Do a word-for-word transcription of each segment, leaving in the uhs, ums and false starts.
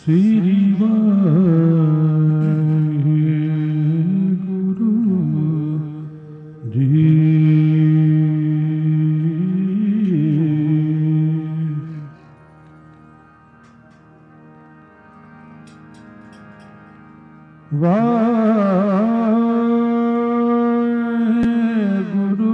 श्री वाहिगुरु जी। वाहिगुरु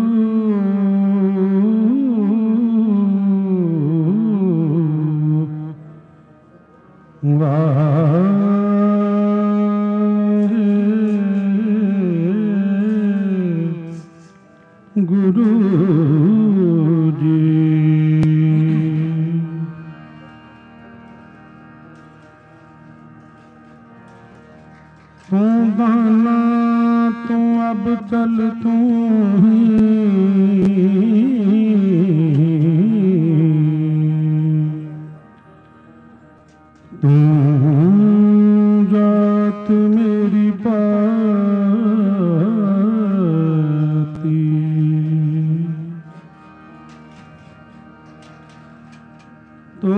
वाहिगुरु जी। तू गाना तू अब चल तू ही, तू जात मेरी पाती, तू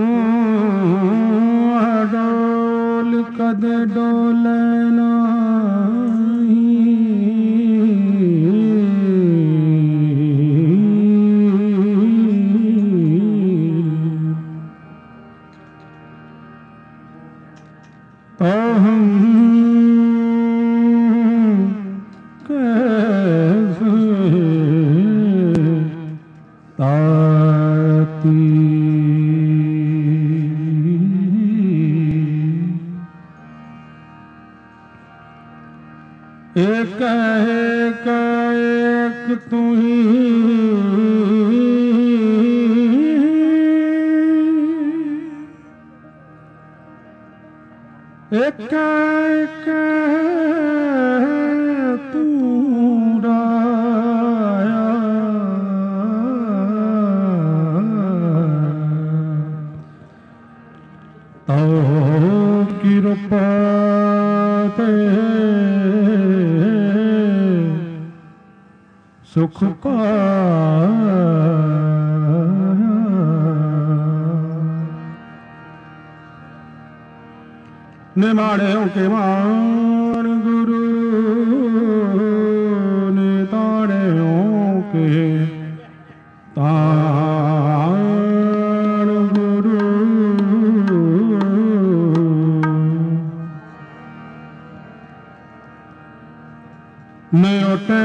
डोल कदे डोलना तो हम कैसे ताती। एक एक एक तू ही, एक एक तू राया, तो कृपा ते सुख पाया। निमाड़ों के मान गुरु ने ताड़ों के ताण गुरु, ने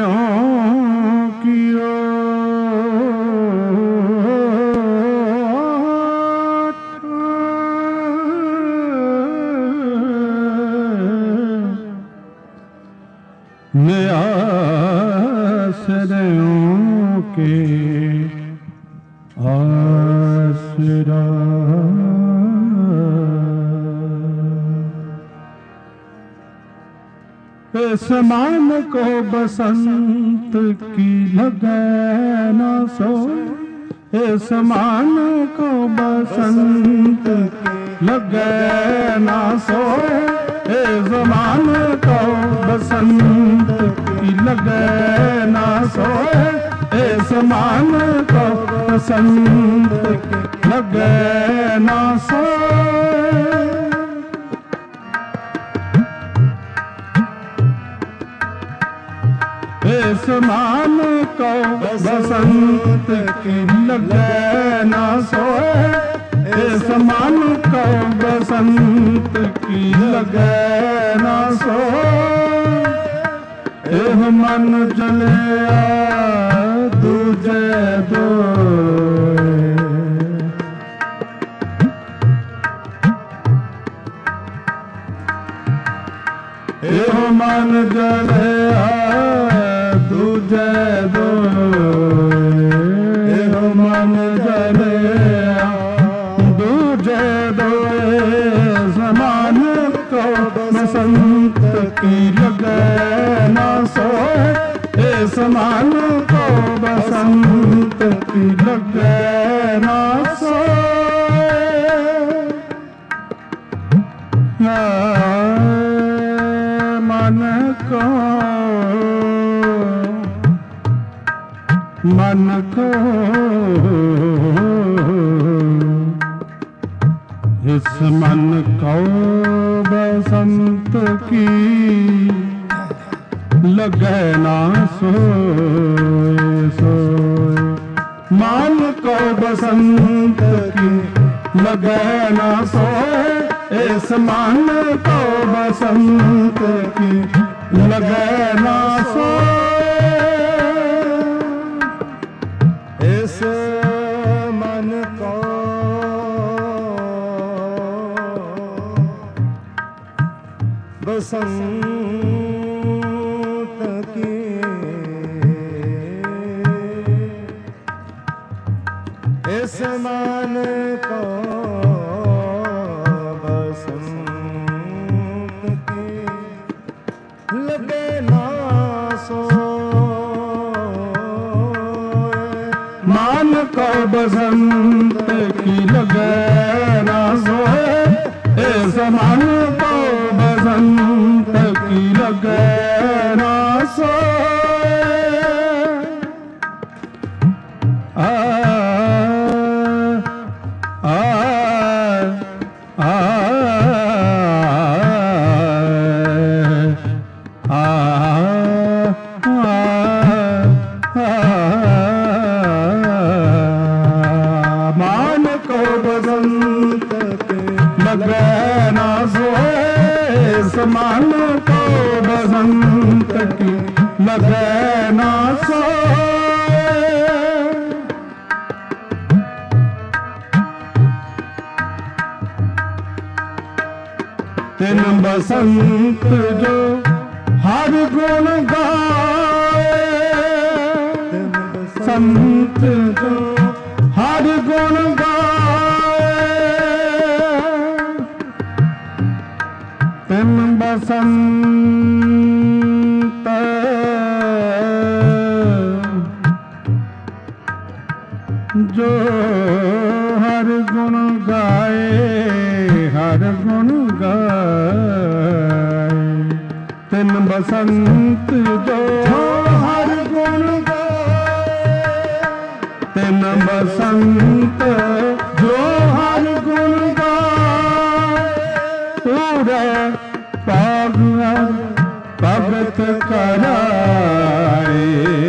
कियो मैं आश्रयों के आश्रा। इस मान को बसंत की लगे ना सो, इस मान को बसंत लगे ना सो, इस मान को बसंत की लगे ना सोए, इस मान को बसंत लगे ना सोए। इस मान को बसंत की लगे ना सोए, इस मान को बसंत की लगे ना सोए। एह मन जलिया दूजे दोए, एह मन जलिया दूजे दोए, एह मन जलिया दूजे दोए। समान को बसंत की लगे ना सोए, इस मान को बसंत की लगे ना सोए। मन को मन को इस मन को बसंत की लगे ना सोए सोए। मन को बसंत की लगे ना सोए, इस मन को बसंत की लगे ना सोए। इस मन को बसंत की इस मन को बसंत की लगे ना सोए। मन को बसंत की लगे ना सोए, इस मन को बसंत की लगे ना सोए। आ आ आ आ मान को बसंत के लगे ना सोए, समान को बसंत की लगे ना सोए। तिन बसंत जो हर गुण गाए, संत जो हर गुण गाए। तिन बसंत जो हर गुण गाए, हर गुण गाए। तिन बसंत जो हर गुण गाए, तिन बसंत जो हर गुण गाए। पूरे पाग भगत कराए,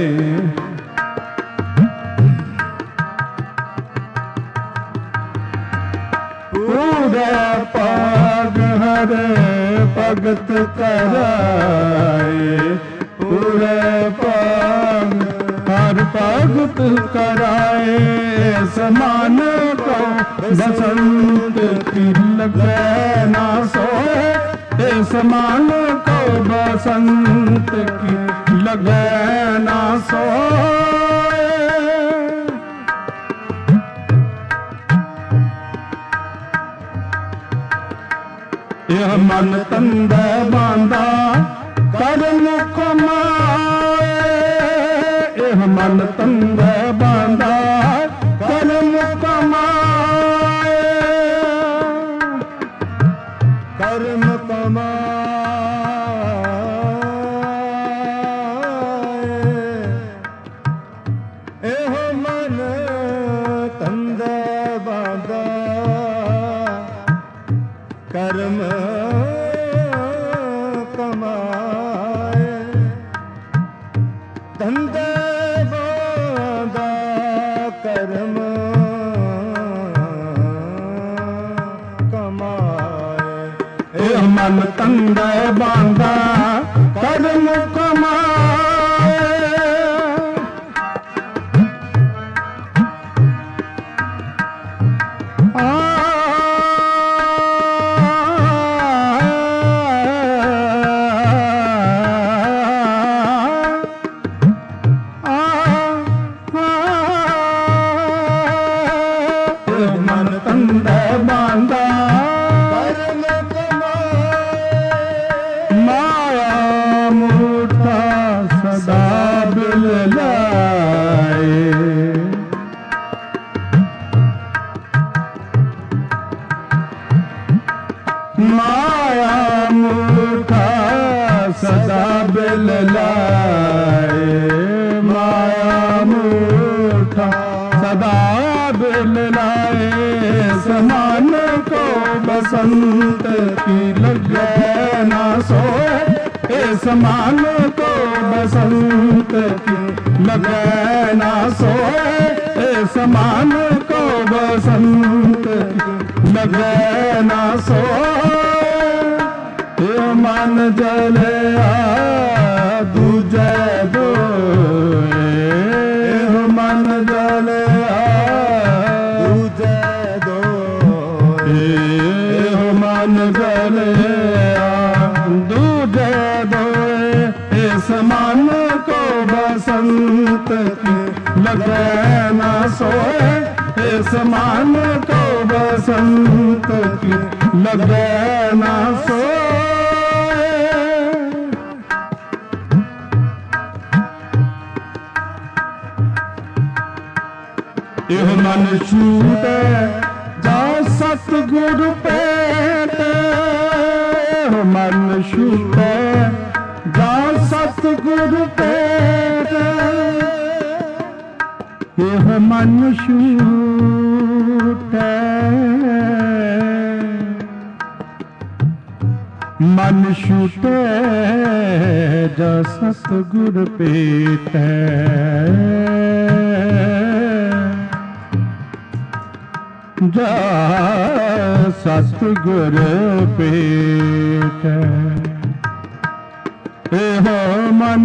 पूरे पाग हर भगत कराए। पूरे पाग हर भगत कराए, समान को बसंत की लगे ना सोए, समान को बसंत की लगे ना सोए। यह मन तंदे बांधा कर्म कमाए, यह मन तंदे बांधा कर्म कमाए। कर्म कमाए, एह मन तंदे बांधा कर्म कमाए। तंदे बांधा कर्म कमाए। एह मन तंदे बांधा कर्म कमाए। आ मन तंदे बांधा कर्म कमाए। माया मूठा सदा बिल लाए, माया मूठा सदा बिल लाए। माया मूठा सदा बिल लाए, समान को बसंत की लगे ना सोए, इस मान को बसंत की लगे ना सोए, इस मान को बसंत की लगे ना सोए। ये मन जले आ दूजे दोए, मन जले आ दूजे दोए, मन जले आ दूजे दोए, इस मन को बसंत की लगे ना सोए, इस मन को बसंत की लगे ना सोए। यह मन छूटे जा सतगुरु पेटे, मन छूटे जा सतगुरु पेटे, यह मन छूटे मन छूटे जा सतगुरु पेटे, जा सतगुरु पेटे, एहो मन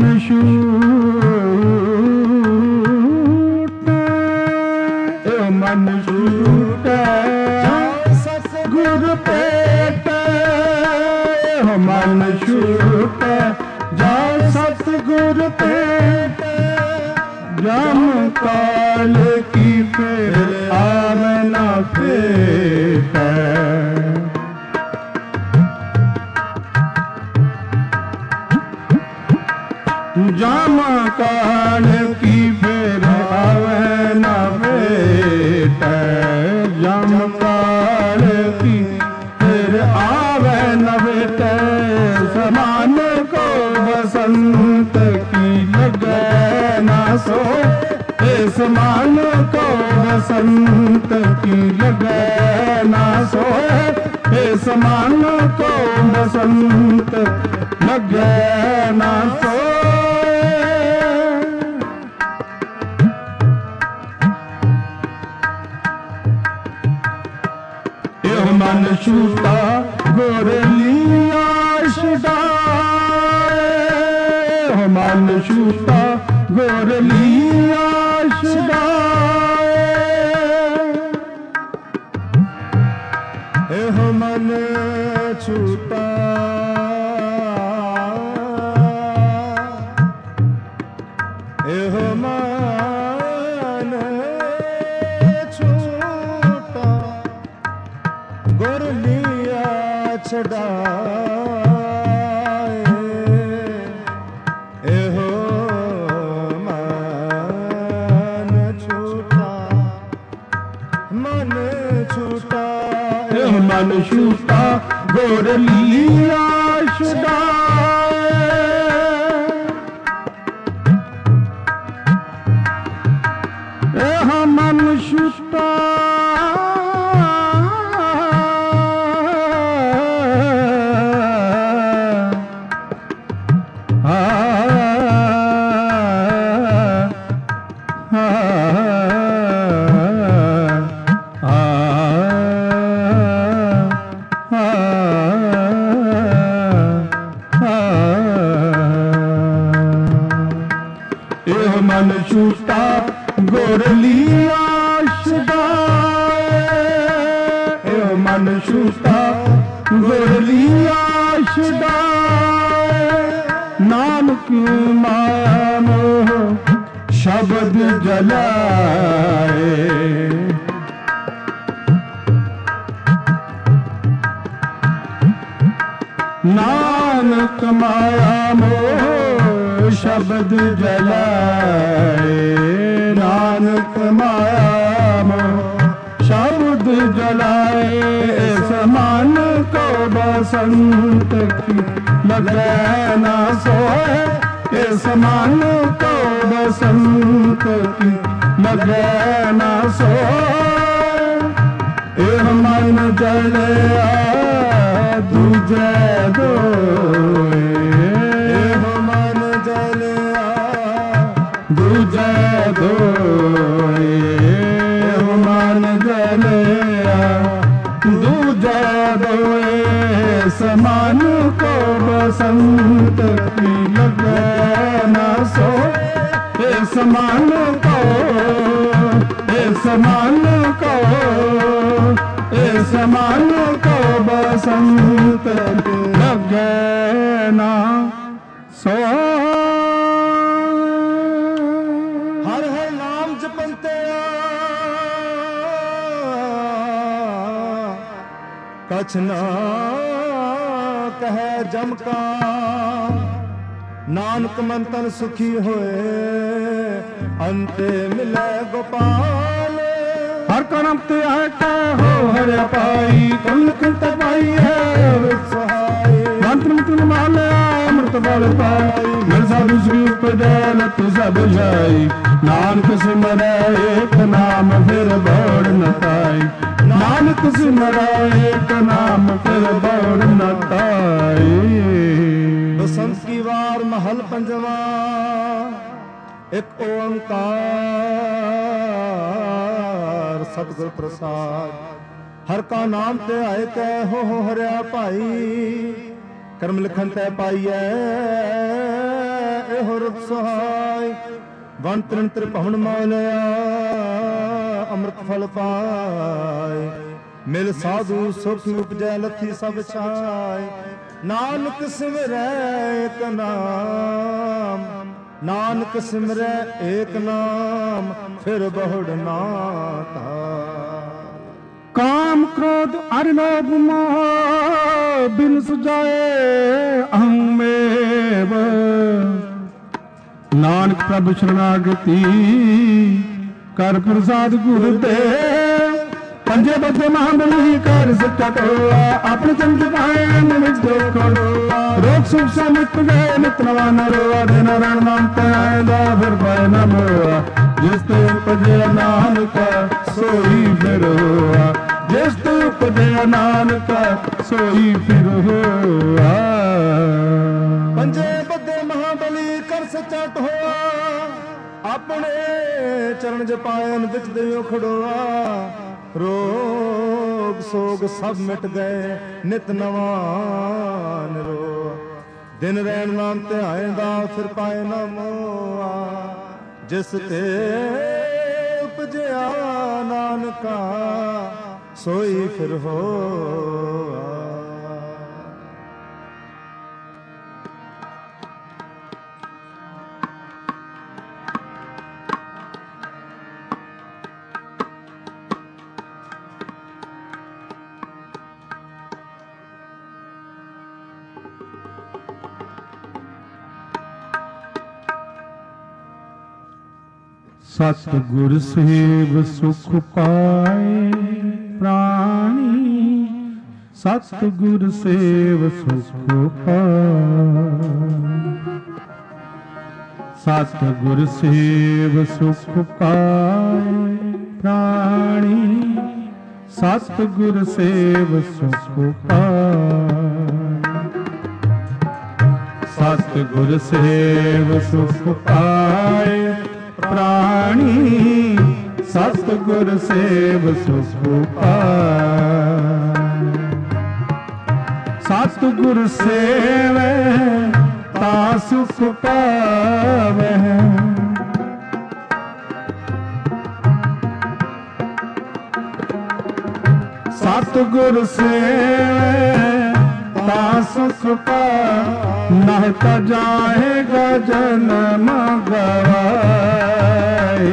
छूटे, एहो मन छूटे सतगुरु पेटे, एहो मन छूटे जा सतगुरु पेटे, जम काल की फिर आवे ना फेटे, जम काल की फिर आवे ना फेटे, जम काल की फिर आवे न बेटे, समान को बसंत की लगे ना सो, इस मान को बसंत की लगे ना सोए, इस मान को बसंत लगे ना सोए। यह मन छूटा गोरलिया छुड़ाए, यह मन छूटा गोरलिया छुड़ाए, एह मन छूटा एह मन छूटा गोरलिया छुड़ाए, एहो मन छूटा गोरलिया छुड़ाए, एह मन छूटा मन छूटा गोरलिया छुड़ाए, मन छूटा गोरलिया छुड़ाए, नानक माया मोह शब्द जलाए, नानक माया मोह शब्द जलाए, नानक माया मोह शब्द जलाए, इस मन को बसंत की लगे ना सोए, इस मन को बसंत की लगे ना सोए, ਇਹ ਮਨ ਜਲਿਆ ਦੂਜੇ ਦੋਏ, ਇਹ ਮਨ ਜਲਿਆ ਦੂਜੇ ਦੋਏ, ਇਹ ਮਨ ਜਲਿਆ ਦੂਜੇ ਦੋਏ। ਸਮਾਨ ਕੋ ਬਸੰਤ ਕੀ ਲਗੇ ਨਾ ਸੋ, ਇਹ ਸਮਾਨ ਕੋ, ਇਹ ਸਮਾਨ ਕੋ, ਇਹ ਸਮਾਨ ਕੋ ਬਸੰਤ ਲਗੇ ਨਾ ਸੋ। ਹਰ ਹਰ ਨਾਮ ਜਪੰਤਿਆ ਕਛ ਨਾ ਕਹੈ ਜਮ ਕਾ, ਨਾਨਕ ਮਨ ਤਨ ਸੁਖੀ ਹੋਏ ਅੰਤੇ ਮਿਲੇ ਗੋਪਾਲ। ਹਰ ਕਰਮ ਤੇ ਆਏ ਕੈ ਹੋ ਹਰਿ ਪਾਈ, ਕੰਨ ਕੰਤ ਪਾਈ ਹੈ ਸਹਾਈ। ਮੰਤਰ ਮੁਤਨ ਮਾਲਿਆ ਅੰਮ੍ਰਿਤ ਬਲ ਪਾਈ, ਮਿਲ ਸਾਧੂ ਸ੍ਰੀ ਉਪਜੈ ਲਤ ਸਭ ਜਾਈ। ਨਾਨਕ ਸਿਮਰੈ ਏਕ ਨਾਮ ਫਿਰ ਬੋੜ ਨ ਪਾਈ, ਨਾਨਕ ਸਿਮਰੈ ਏਕ ਨਾਮ ਫਿਰ ਬੋੜ ਨ ਪਾਈ। ਬਸੰਤ ਕੀ ਵਾਰ ਮਹਲ ਪੰਜਵਾ, ਇੱਕ ਓੰਕਾਰ ਸਤਿਗੁਰ ਪ੍ਰਸਾਦ। ਹਰ ਕਾ ਨਾਮ ਤੇ ਆਏ ਕੈ ਹੋ ਹੋ ਹਰਿਆ ਭਾਈ, ਕਰਮ ਲਿਖਨ ਤੈ ਪਾਈਐ ਇਹੋ ਰਤ ਸਹਾਈ। ਵਨ ਤ੍ਰਿਣ ਤ੍ਰਿਭਵਨ ਮਾਲਿਆ ਅੰਮ੍ਰਿਤ ਫਲ ਪਾਏ, ਮਿਲ ਸਾਧੂ ਸੁਖ ਉਪਜੈ ਲੱਥੀ ਸਭ ਛਾਏ। ਨਾਨਕ ਸਿਮਰੈ ਏਕ ਨਾਮ, ਨਾਨਕ ਸਿਮਰੈ ਏਕ ਨਾਮ ਫਿਰ ਬਹੁੜ ਨਾ ਧਾਰ। ਕਾਮ ਕ੍ਰੋਧ ਅਰਿ ਲੋਭ ਮੋਹ ਬਿਨ ਸੁਜਾਏ ਅਹੰਮੇਵ, ਨਾਨਕ ਪ੍ਰਭ ਸ਼ਰਨਾਗਤੀ ਕਰ ਪ੍ਰਸਾਦ ਗੁਰਦੇਵ। ਪੰਜੇ ਬੱਧੇ ਮਹਾਬਲੀ ਕਰ ਸੱਚਾ ਟੋਆ, ਆਪਣੇ ਚੰਦ ਪਾਏ ਵਿੱਚ ਦੇਖੋ। ਰੋਗ ਸੁਖ ਸੇ ਨਿਤ ਗਏ ਨਿਤ ਨਵਾ ਨਰੋਆ, ਦਿਨ ਰਣ ਨਾਮ ਤੇ ਆਇਦਾ ਫਿਰ ਪਾਏ ਨਾ ਮੋਆ। ਜਿਸ ਤੇ ਉਪਜਿਆ ਨਾਨਕ ਸੋਈ ਫਿਰ ਹੋਆ, ਜਿਸ ਤੇ ਉਪਜਿਆ ਨਾਨਕ ਸੋਈ ਫਿਰ ਹੋਆ। ਪੰਜੇ ਬੱਧੇ ਮਹਾਬਲੀ ਕਰ ਸੱਚਾ ਟੋਆ, ਆਪਣੇ ਚਰਨ ਜਪਾਇਨ ਵਿੱਚ ਦਿਓ ਖੜੋਆ। ਰੋਗ ਸੋਗ ਸਭ ਮਿਟ ਗਏ ਨਿਤ ਨਵਾ ਨਿਰੋਆ, ਦਿਨ ਰਹਿਣ ਨਾਮ ਤੇ ਆਏਂਦਾ ਫਿਰ ਪਾਏ ਨਾ ਮੋਆ। ਜਿਸ ਤੇ ਉਪਜਿਆ ਨਾਨਕਾ ਸੋਈ ਫਿਰ ਹੋਆ। ਸਤਿਗੁਰ ਸੇਵ ਸੁਖ ਪਾਏ ਪ੍ਰਾਣੀ, ਸਤਿਗੁਰ ਸੇਵ ਸੁਖ ਪਾਏ। ਸਤਿਗੁਰ ਸੇਵ ਸੁਖ ਪਾਏ ਪ੍ਰਾਣੀ, ਸਤਿਗੁਰ ਸੇਵ ਸੁਖ ਪਾਏ। ਸਤਿਗੁਰ ਸੇਵ ਸੁਖ ਪਾਏ ਪ੍ਰਾਣੀ, ਸਤਿਗੁਰ ਸੇਵ ਸੁਖ ਪਾਏ। ਸਤਿਗੁਰ ਸੇਵੈ ਤਾ ਸੁਖ ਪਾਵੈ, ਸਤਿਗੁਰ ਸੇਵੈ ਤਾ ਸੁਖ ਪਾਵੈ। ਨਹਿ ਤਾ ਜਾਏਗਾ ਜਨਮ ਗਵਾਏ,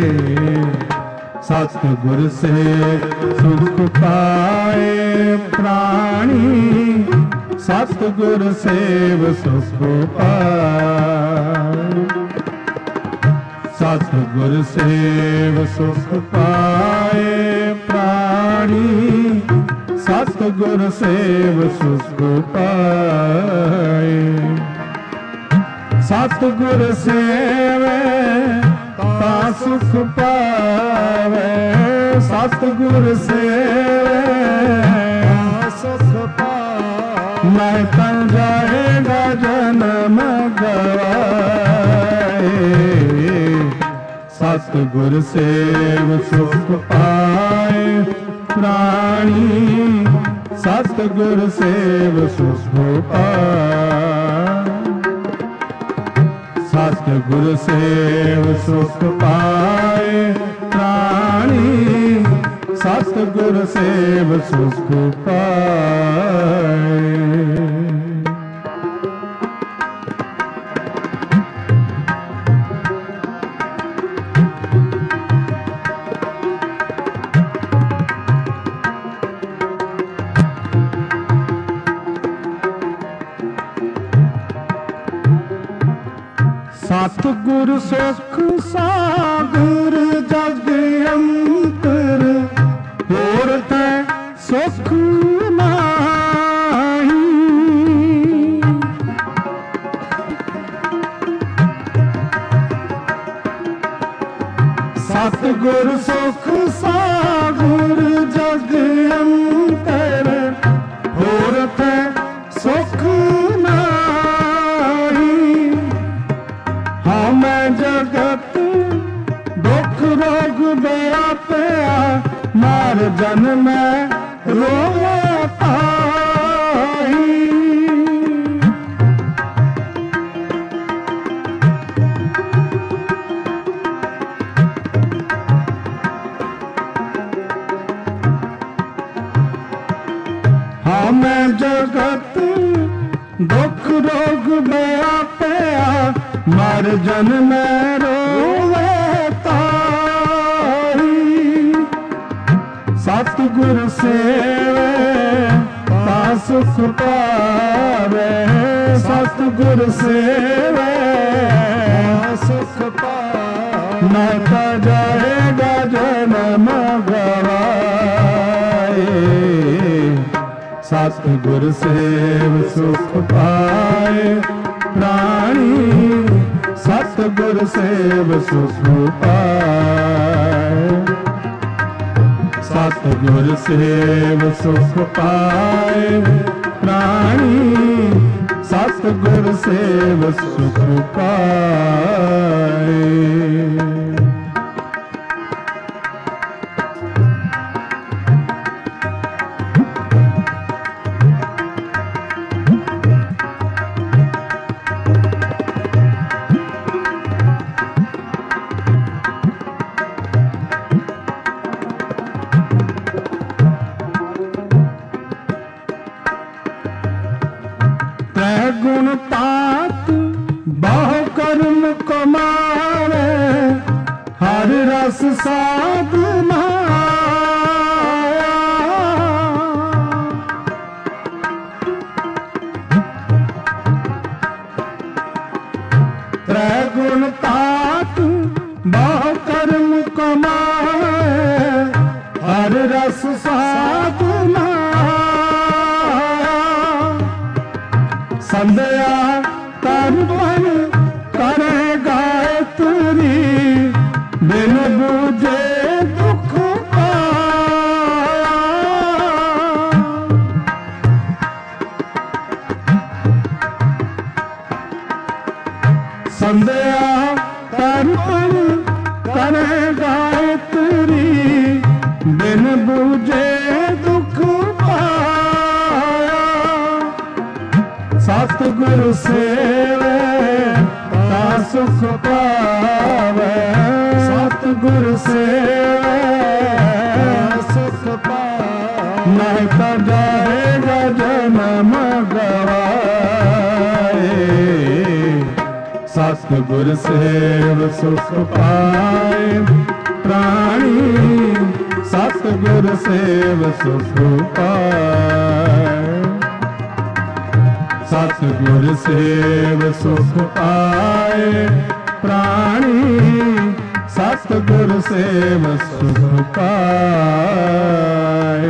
ਸਤਿਗੁਰ ਸੇ ਸੁਖ ਪਾਏ ਪ੍ਰਾਣੀ, ਸਤਿਗੁਰ ਸੇਵ ਸੁਖ ਪਾਏ। ਸਤਿਗੁਰ ਸੇਵ ਸੁਖ ਪਾਏ ਪ੍ਰਾਣੀ, ਸਤਿਗੁਰ ਸੇਵ ਸੁਖ ਪਾਏ। ਸਤਿਗੁਰ ਸੇਵੈ ਤਾ ਸੁਖ ਪਾਵੈ, ਸਤਿਗੁਰ ਸੇਵੈ मैं तन जाएगा जन्म गवाए। सतगुर सेव सुख पाए प्राणी, सतगुर सेव सुख पाए। सतगुर सेव सुख पाए प्राणी, सतगुर सेव सुख पाए। सतगुर सुख सागर जग अंतर, होर तै सुख नाही। सतगुर सुख सागर जग अंतर, होर तै सुख जगत दुख रोग व्यापया, मार जन्म रोताई। हमें जगत दुख रोग व्यापया, मर जन्म रोवे तारी। सतगुर सेवे ता सुख पावे, सतगुर सेवे सुख पावे। मैं ता जाएगा जन्म गवाए। सतगुर सेव सुख पाए प्राणी, सतगुर सेव सुख पाए। सतगुर सेव सुख पाए प्राणी, सतगुर सेव सुख पाए। गुण तात बहु कर्म कमावे, हर रस साधना। त्रै गुण तात बहु कर्म कमावे, हर रस साधना। संध्या तन मन करे गायत्री, बिन बूझे दुख पाया। संध्या तन मन करे गायत्री, बिन बूझे दुख पाया। सतगुर सेवे ता सुख पावे, सतगुर सेवे सुख पावे। नहीं तो जाएगा जन्म गवाए। सतगुर सेव सुख पाए प्राणी, सतगुर सेव सुख पाए। सतगुर सेव सुख पाए प्राणी, सतगुर सेव सुख पाए।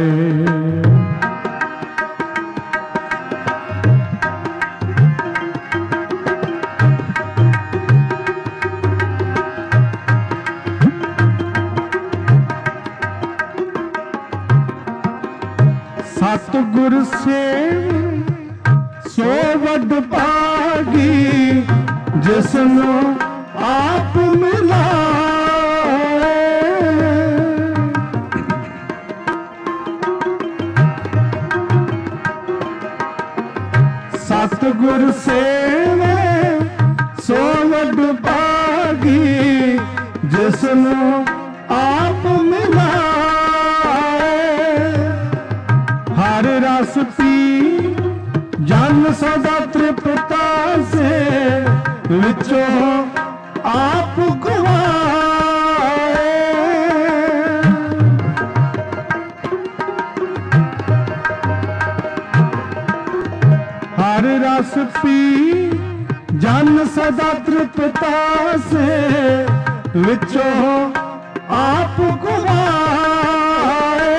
सतगुर सेव ਜਿਸਨੂੰ ਆਪ ਮਿਲਾਏ। ਸਤਿਗੁਰ ਸੇਵੇ ਸੋ ਵਡ ਭਾਗੀ, ਜਿਸਨੂੰ ਆਪ ਮਿਲਾਏ। ਹਰ ਰਸ ਪੀ ਜਨ ਸਦਾ ਤ੍ਰਿਪਤਾ ਸੇ, ਵਿਚੋਂ ਆਪ ਗਵਾਏ। ਹਰ ਰਸ ਪੀ ਜਨ ਸਦਾ ਤ੍ਰਿਪਤਾ ਸੇ, ਵਿਚੋਂ ਆਪ ਗਵਾਏ।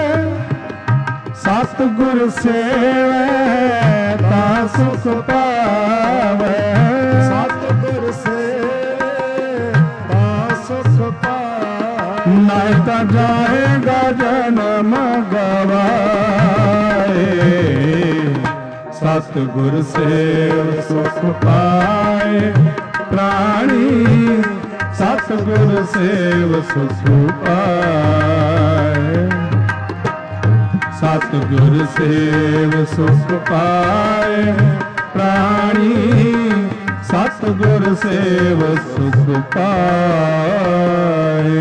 ਸਤਿਗੁਰ ਸੇਵੈ ਤਾਂ ਸੁਖ ਪਾਵੈ, ਸਤਿਗੁਰ ਸੇਵੈ ਤਾਂ ਸੁਖ ਪਾਵੈ। ਨਾਇ ਤਾਂ ਜਾਏਗਾ ਜਨਮ ਗਵਾਏ, ਸਤਿਗੁਰ ਸੇਵ ਸੁਖ ਪਾਏ ਪ੍ਰਾਣੀ। ਸਤਿਗੁਰ ਸੇਵ ਸੁਖ ਪਾਏ, ਸਤਿਗੁਰ ਸੇਵ ਸੁਖ ਪਾਏ ਪ੍ਰਾਣੀ। ਸਤਿਗੁਰ ਸੇਵ ਸੁਖ ਪਾਏ।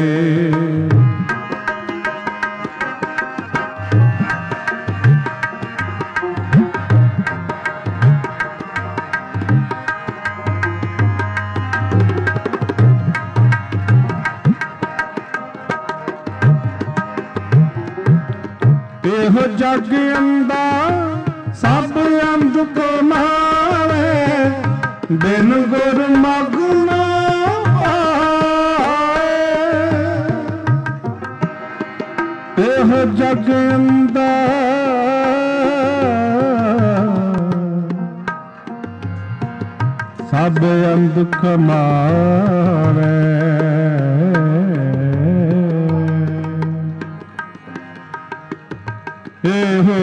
ਇਹੋ ਜਗ ਅੰਦਾ ਸਭ ਅੰਧ ਕਮਾਵੇ, ਬਿਨ ਗੁਰ ਮਗ ਨਾ ਪਾਏ। ਇਹੋ ਜਗ ਅੰਦਾ ਸਭ ਅੰਧ ਕਮਾਵੇ, ਇਹੋ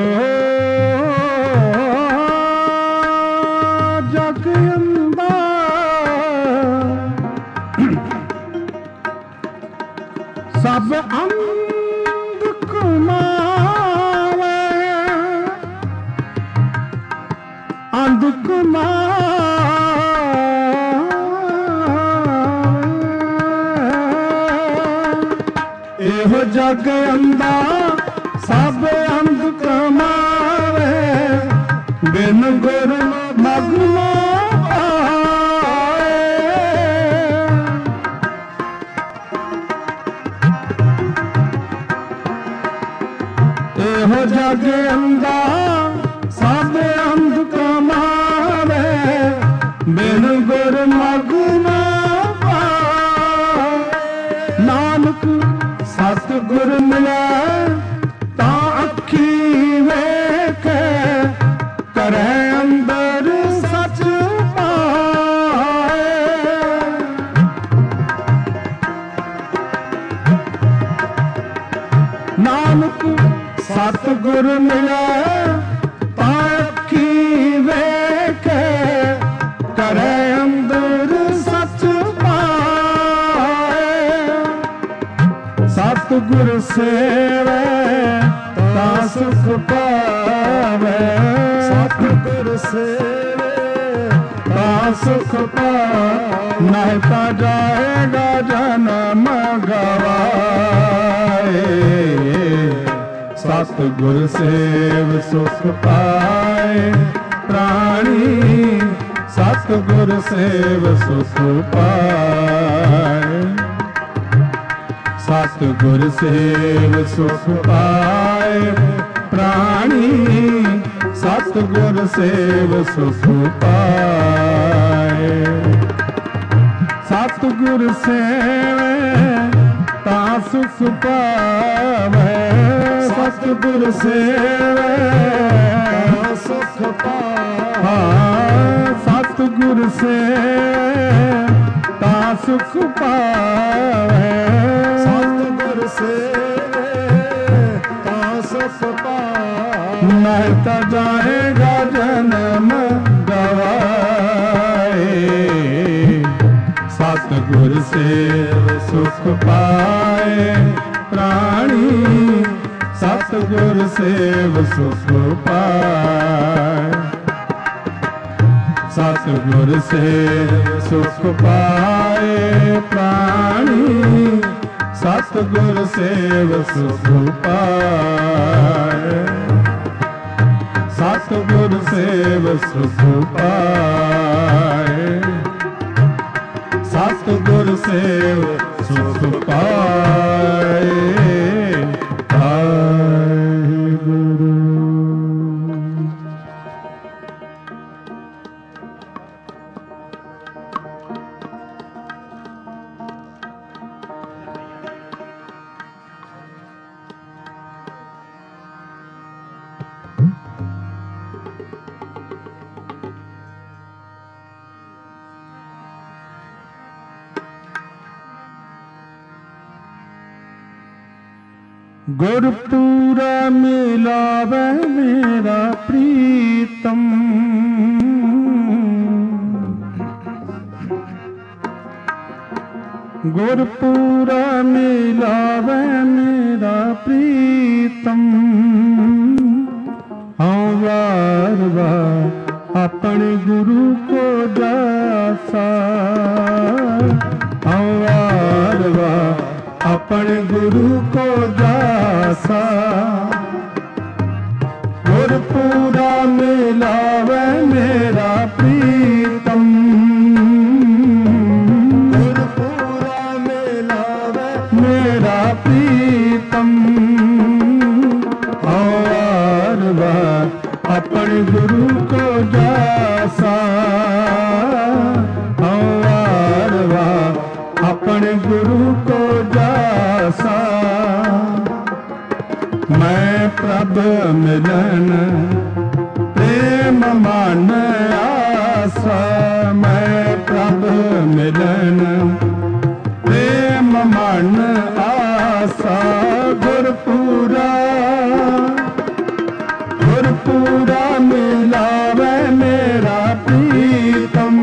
ਜਗ ਅੰਦਾ ਸਭ ਅੰਧ ਕਮਾਵੇ, ਅੰਧ ਕਮਾਵੇ। ਇਹੋ ਜਗ ਅੰਦਾ ਸਭ ਅੰਧ ਕਮਾਵੇ, ਬਿਨ ਗੁਰ ਮਗ ਨਾ ਪਾਏ। ਇਹੋ ਜਗ ਅੰਦਾ ਸਭ ਅੰਧ ਕਮਾਵੇ, ਬਿਨ ਗੁਰ ਮਗ ਨਾ ਪਾਏ। ਨਾਨਕ ਸਤਿਗੁਰ ਮਿਲੈ ਤਾਂ ਅੱਖੀ ਵੇਖੇ, ਕਰੈ ਅੰਦਰ ਸਚ ਪਾਏ। ਨਾਨਕ ਸਤਿਗੁਰ ਮਿਲੈ ਤਾਂ ਅੱਖੀ ਵੇਖੇ, ਕਰੈ ਅੰਦਰ ਸਚ ਪਾਏ। ਸਤਿਗੁਰ ਸੇਵੈ ਤਾਂ ਸੁਖ ਪਾਵੈ, ਸਤਿਗੁਰ ਸੇਵੈ ਤਾਂ ਸੁਖ ਪਾਵੈ। ਨਾਇ ਤਾਂ ਜਾਏਗਾ ਜਨਮ ਗਵਾਏ, ਸਤਿਗੁਰ ਸੇਵ ਸੁਖ ਪਾਏ ਪ੍ਰਾਣੀ। ਸਤਿਗੁਰ ਸੇਵ ਸੁਖ ਪਾਏ, ਸਤਿਗੁਰ ਸੇਵ ਸੁਖ ਪਾਏ ਪ੍ਰਾਣੀ। ਸਤਿਗੁਰ ਸੇਵ ਸੁਖ ਪਾਏ। ਸਤਿਗੁਰ ਸੇਵੈ ਤਾਂ ਸੁਖ ਪਾਵੈ, ਸਤਿਗੁਰ ਸੇਵੈ ਤਾਂ ਸੁਖ ਪਾਵੈ। ਸਤਿਗੁਰ ਸੇਵੈ ਤਾਂ ਸੁਖ ਪਾਵੈ, ਸਤਿਗੁਰ ਸੇਵੈ ਤਾਂ ਸੁਖ ਪਾਵੈ। ਨਾਇ ਤਾਂ ਜਾਏਗਾ ਜਨਮ ਗਵਾਏ, सतगुर सेव सुख पाए प्राणी, सतगुर सेव सुख पाए। सतगुर सेव सुख पाए प्राणी, सतगुर सेव सुख पाए। सतगुर सेव सुख पाए, सतगुर सेव सुख पाए। वाहिगुरु। गुरपूरा मिलावे मेरा प्रीतम, गुरपूरा मिलावे मेरा प्रीतम। हाँ वार वार अपने गुरु को दासा, हाँ वार वार अपने गुरु को दासा। गुरपूरा मिलावे मेरा प्रीतम, गुरपूरा मिलावे मेरा प्रीतम। और बार अपने गुरु को दासा, और बार अपने गुरु को दासा। मैं प्रभ मिलन प्रेम मान आसा, मैं प्रभ मिलन प्रेम मान आसा। गुरपूरा गुरपूरा मिलावे मेरा प्रीतम,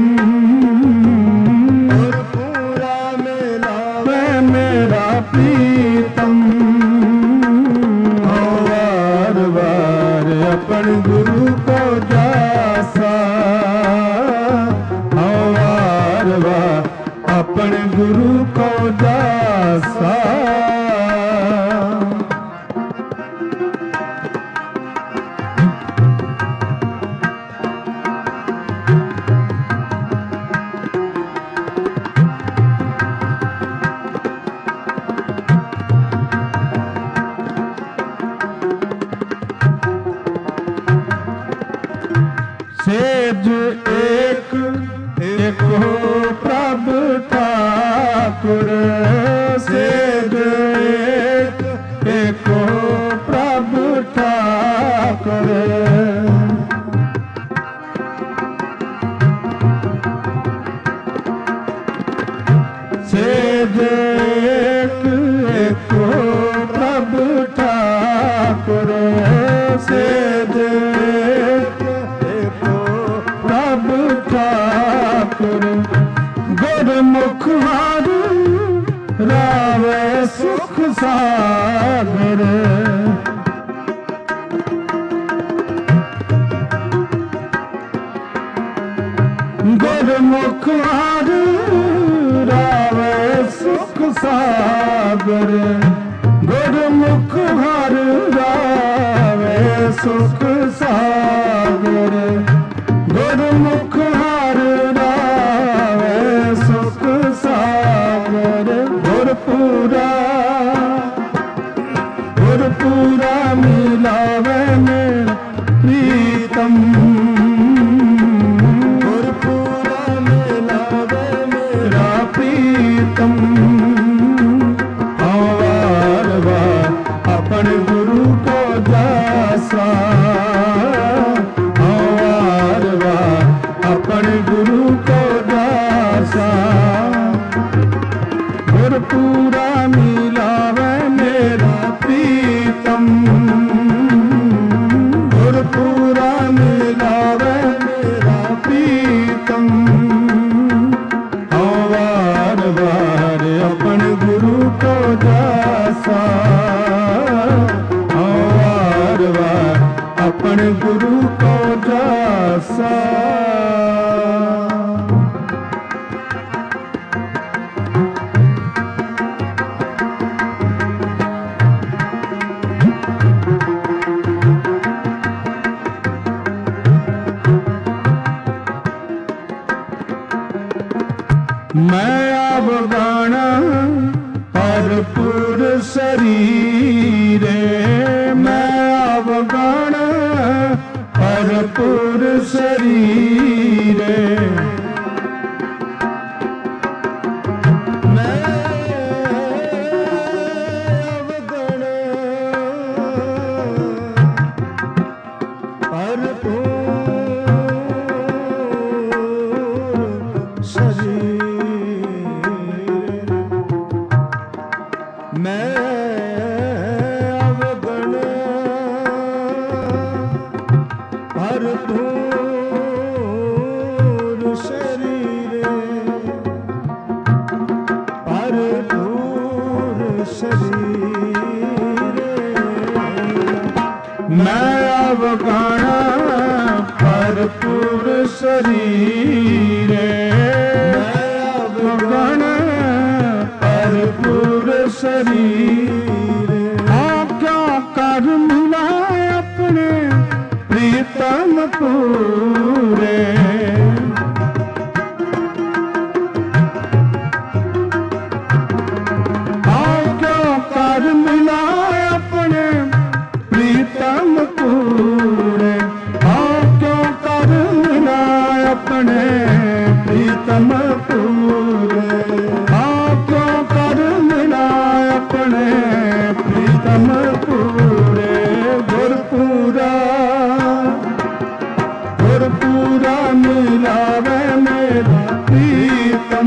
गुरपूरा मिलावे मेरा प्रीतम। वार वार अपन गुरु को दासा, वार वार अपन गुरु को दासा। सेज एक एक हो प्रभु ठाकुर, सेज एक एक हो प्रभु ठाकुर। सेज एक एक हो प्रभु ठाकुर, सेज गुरमुख हारू रावे सुख सागर। गुरमुख हारू रावे सुख सागर, गुरमुख हारू रावे सुख सागर। गुरमुख हारू रावे सुख सागर। गुरपूरा गुरपूरा मिलावे मेरा प्रीतम, गुरपूरा मिलावे मेरा प्रीतम। वार वार अपने गुरु को दासा, वार वार गुरु को जासा। मैं अवगाना भरपूर शरीरे, मैं अवगाना भरपूर शरीरे, मैं अवगाना भरपूर शरीर, मैं अवगण भरपूर शरीर, भरपूर शरीर, मैं अवगण भरपूर शरीर, मैं अवगण भरपूर शरीर। आज्ञा कर मिला अपने प्रीतम पूरे, आज्ञा कर मिला अपने प्रीतम पूरे, आज्ञा कर मिला अपने प्रीतम पूरे, आज्ञा कर मिला अपने प्रीतम पूरे। गुरपूरा गुरपूरा मिलावे मेरा प्रीतम,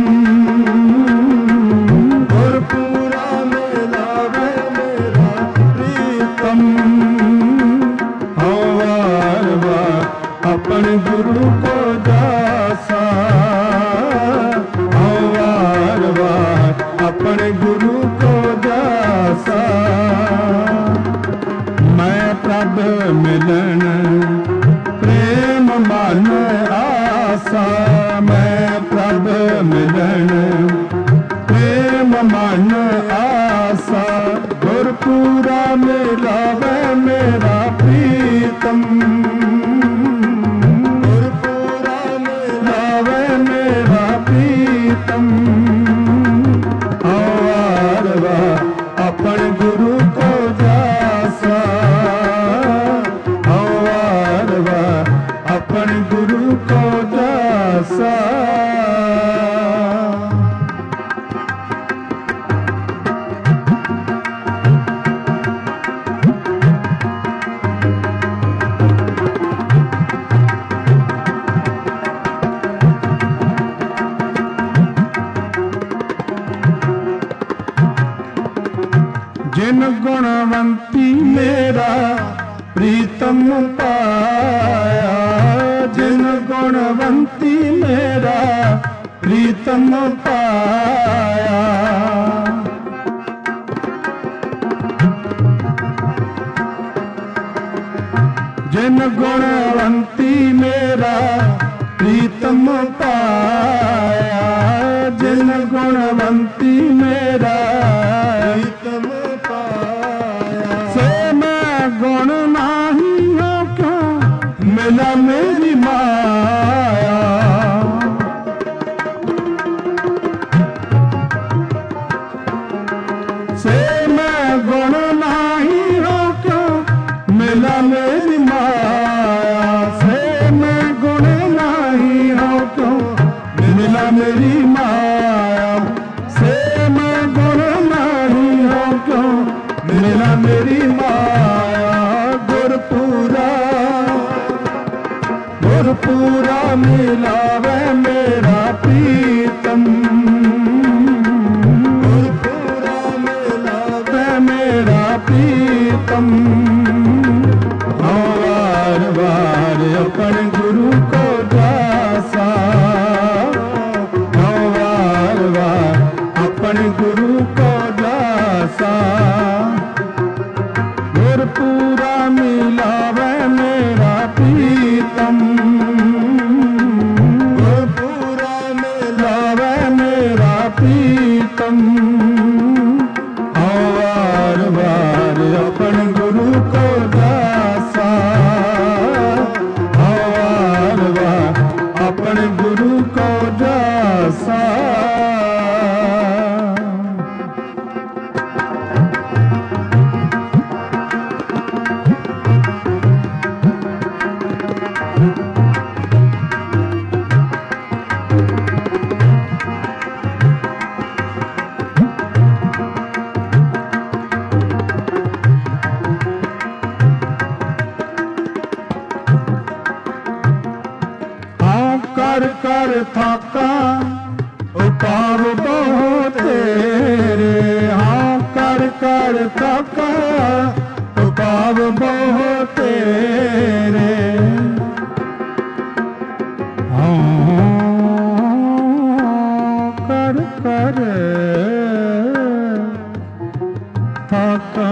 गुरपूरा मिलावे मेरा प्रीतम। हो वार वार अपने गुरु को दासा, हो वार वार अपने गुरु को दासा। मैं प्रभ मिलन प्रेम मन आसा, मैं प्रभ मिलन प्रेम मन आसा। गुरपूरा मिलावे मेरा प्रीतम, गुरपूरा मिलावे मेरा प्रीतम। वार वार अपन गुरु को जासा, वार वार अपन गुरु को जासा। जिन गुणवंती मेरा प्रीतम पाया, जिन गुणवंती मेरा प्रीतम पाया। जिन गुणवंती मेरा प्रीतम पाया, जिन गुणवंती मेरा प्रीतम पाया। से मैं गुण नाही हो क्यों मिला मेरी माया, से मैं गुण नाही हो क्यों मिला मेरी माया, से मैं गुण नाही हो क्यों मिला मेरी माया, से मैं गुण नाही हो क्यों मिला मेरी माया। गुरपूरा गुरपूरा मिलावे मेरा प्रीतम, गुरपूरा मिलावे मेरा प्रीतम। वार वार अपन गुरु को दासा, वार वार अपन गुरु को दासा। गुरपूरा मिलावे मेरा कर कर थाका उपाव बहुत तेरे। हाँ कर कर थाका उपाव बहुत तेरे। हाँ कर कर थाका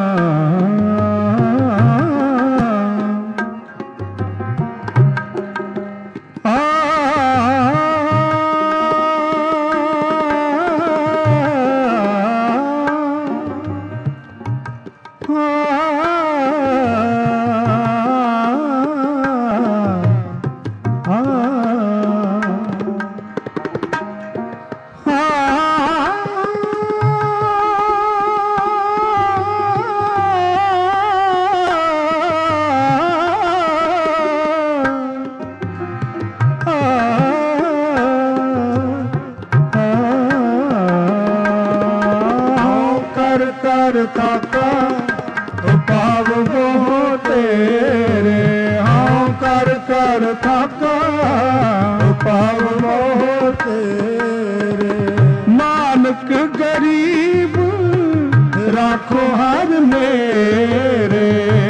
थाका उपाव बहुत तेरे। हाँ कर कर थाका उपाव बहुत तेरे। नानक गरीब राखो हर मेरे।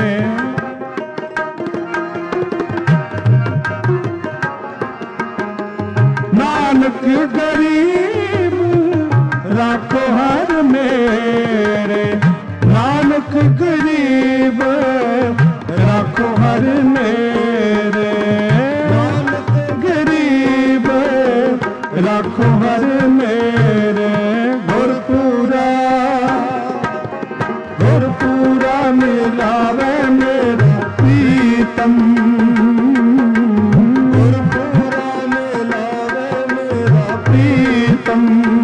नानक गरीब राखो हर मेरे। नानक गरीब राखो हर मेरे। नानक गरीब राखो हर मेरे। गुरपुरा गुरपुरा मिलावे मेरा प्रीतम। गुरपुरा मिलावे मेरा प्रीतम।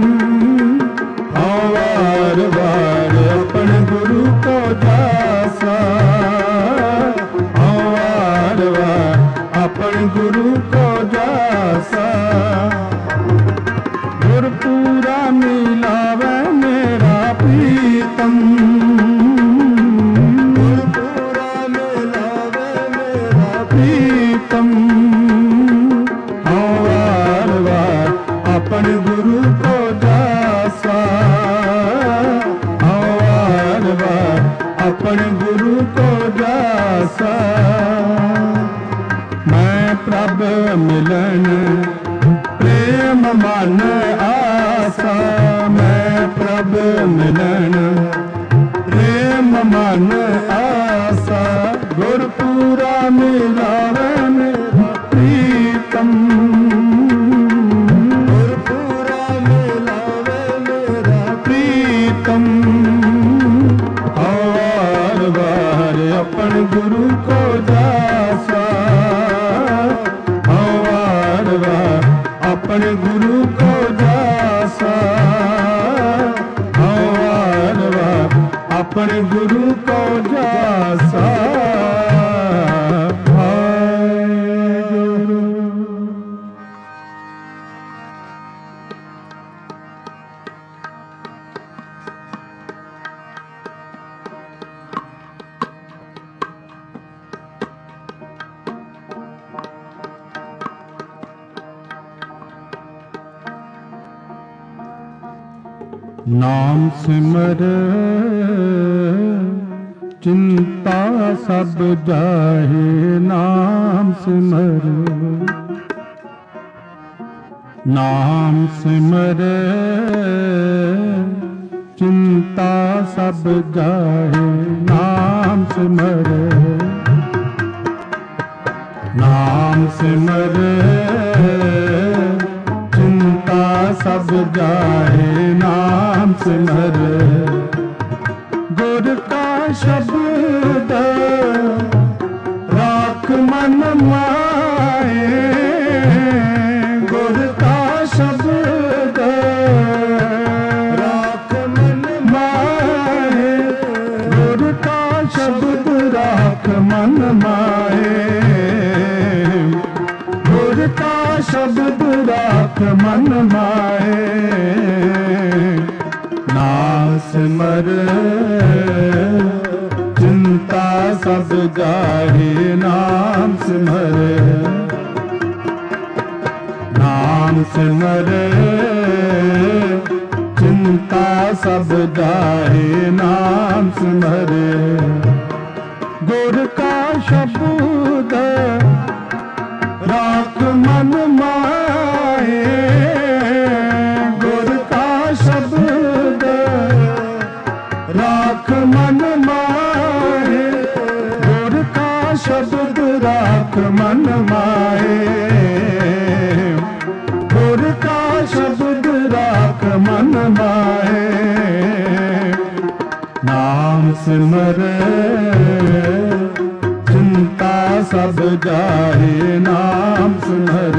वार वार अपन गुरु को दासा। वार वार अपन गुरु को दासा। गुरपुरा मिलावे मेरा प्रीतम। गुरपुरा मिलावे मेरा प्रीतम। वार वार अपन गुरु को दासा। वार वार अपन गुरु को दासा। मैं प्रभ मिलन प्रेम मन आसा। मैं प्रभ मिलन प्रेम मन आसा। गुरपुरा मिलावे मेरा प्रीतम। गुरपुरा मिलावे मेरा प्रीतम। वार वार अपन गुरु को दासा। वार वार अपन गुरु को दासा। वार वार अपन गुरु को दासा। नाम सिमर चिंता सब जाहे। नाम सिमर नाम सिमर चिंता सब जाहे। नाम सिमर नाम सिमर चिंता सब जाहे। नाम सिमर गुर का शब्द राख मन माए। गुर का शब्द राख मन माए। गुर का शब्द राख मन माए। गुर का शब्द राख मन माए। नाम सिमर चिंता सब जाहे। नाम सिमर नाम सिमर चिंता सब जाहे नाम सिमर गुर का शब्द राख मन माहे गुर का शब्द राख मन माहे गुर का शब्द राख मन माहे गुर का शब्द राख मन माहे नाम सिमर चिंता सब जाहे नाम सिमर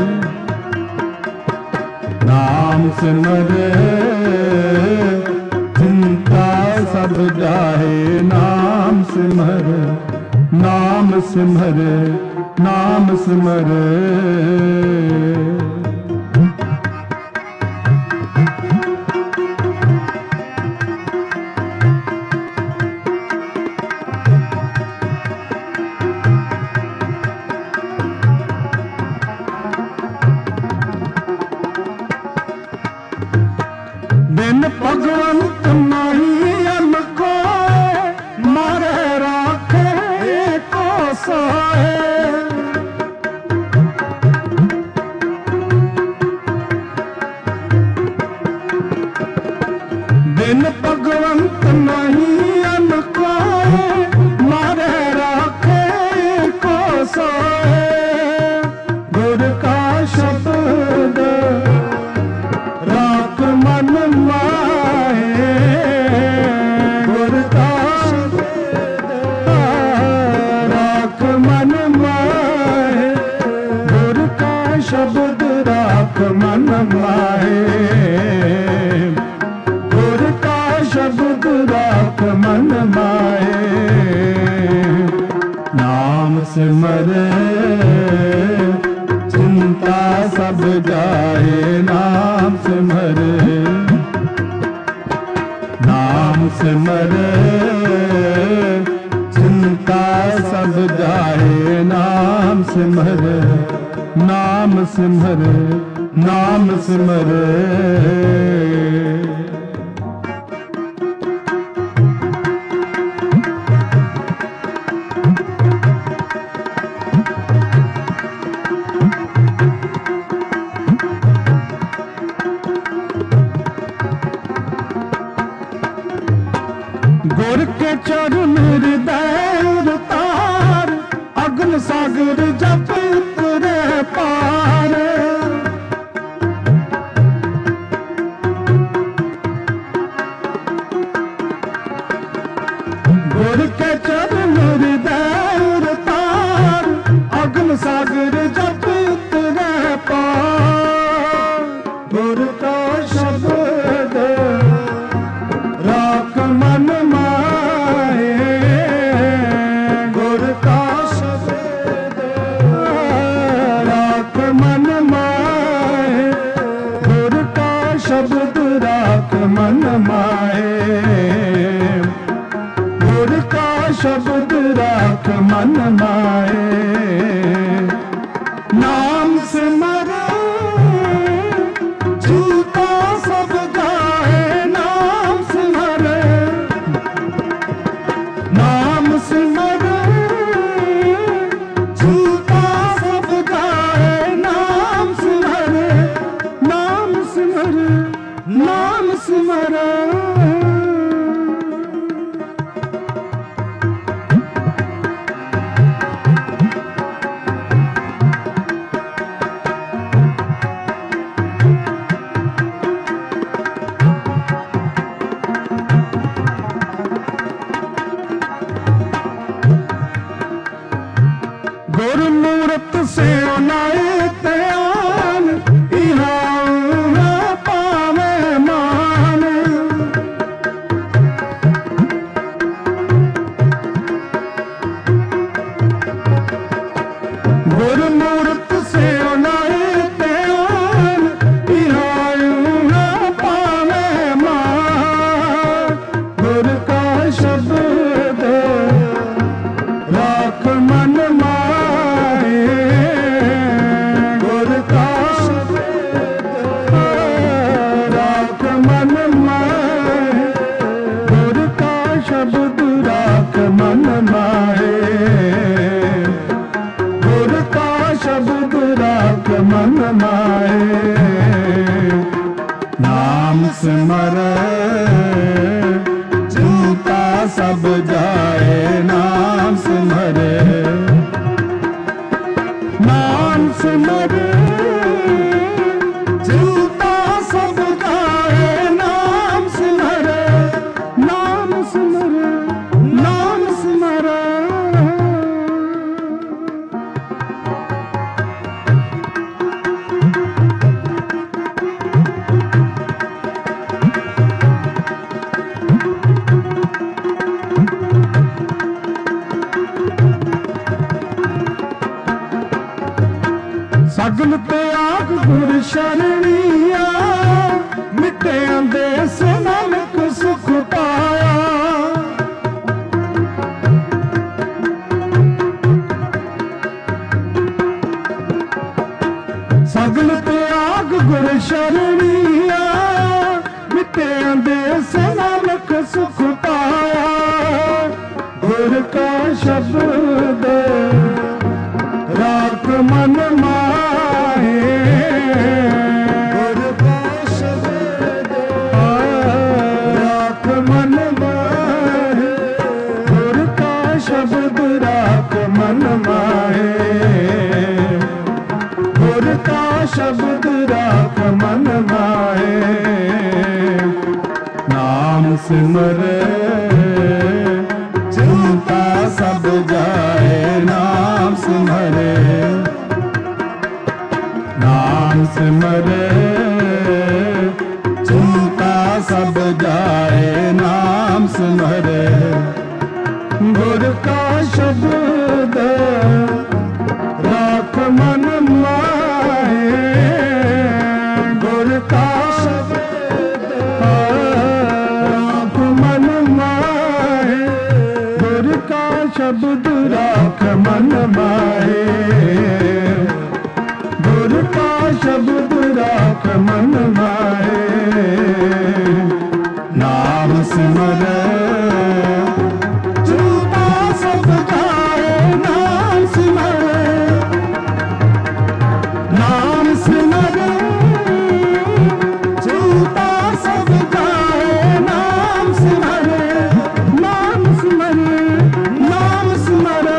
नाम सिमर चिंता सब जाहे नाम सिमर नाम सिमर नाम सिमर बिन भगवंत नहीं अन को मारे राखे को सोए बिन भगवंत नहीं अन को मारे राखे को सोए गुर का शब्द राख मन माहे गुर का राख मन माहे गुर का शब्द राख मन माहे गुर का शब्द राख मन माहे नाम सिमर चिंता सब जाए नाम सिमर नाम सिमर चिंता सब जाए नाम सिमर नाम सिमर नाम सिमर गुर के चरण हृदय तार अग्न सागर जप तुरे पार गुर के चरण हृदय तार अग्न सागर जप तुरे पार गुर का शब्द राख मन माहे गुर का शब्द राख मन माहे गुर का शब्द राख मन माहे गुर का शब्द राख मन माहे नाम सिमर चिंता सब जाए नाम सिमर नाम सिमर चिंता सब जाए नाम सिमर नाम सिमर नाम सिमर गुर मूरत से नाए त्यान इहाँ पावे मान गुर मूरत से नाए त्यान इहाँ पावे मान गुर का शब्द राख मन माहे गुर का शब्द शब्द राख मन माहे। नाम सिमरै चिंता सब जाए, नाम सिमरे नाम सिमरे चिंता सब जाए, नाम सिमरे नाम सिमरे नाम सिमरे। सगल त्याग गुर शरणिया, मिटे देश नानक सुख पाया। सगल त्याग गुर शरणिया, मिटे देश नानक सुख पाया। गुर का शब्द राख मन माहे, गुर का शब्द राख मन माहे, गुर का शब्द राख मन माहे, गुर का शब्द राख मन माहे। नाम सिमरे चिंता सब जाए, नाम सिमरे नाम सिमरे चिंता सब जाए, नाम सिमरे। गुर का शब्द राख मन माहे, गुर का शब्द राख मन माहे, गुर का शब्द राख मन माहे, गुर का शब्द राख मन माहे। नाम सिमरे चिंता सब जाए, नाम सिमरे नाम सिमरे चिंता सब जाए, नाम सिमरे नाम सिमरे नाम सिमरे।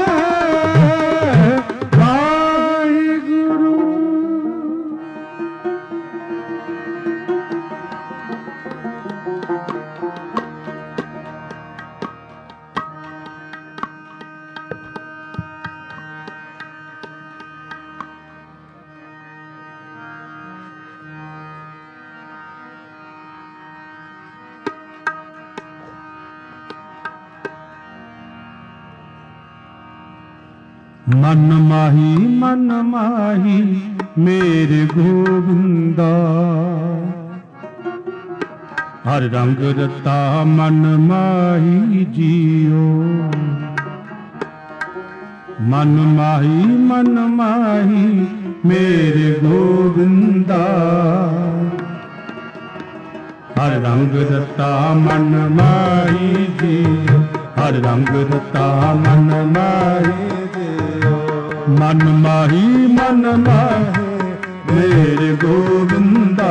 मन माही मन माही मेरे गोविंदा, हर रंग रता मन माही जियो। मन माही मन माही मेरे गोविंदा, हर रंग रता मन माही जियो, हर रंग रता मन माही जियो। मन माही मन माही मेरे गोविंदा,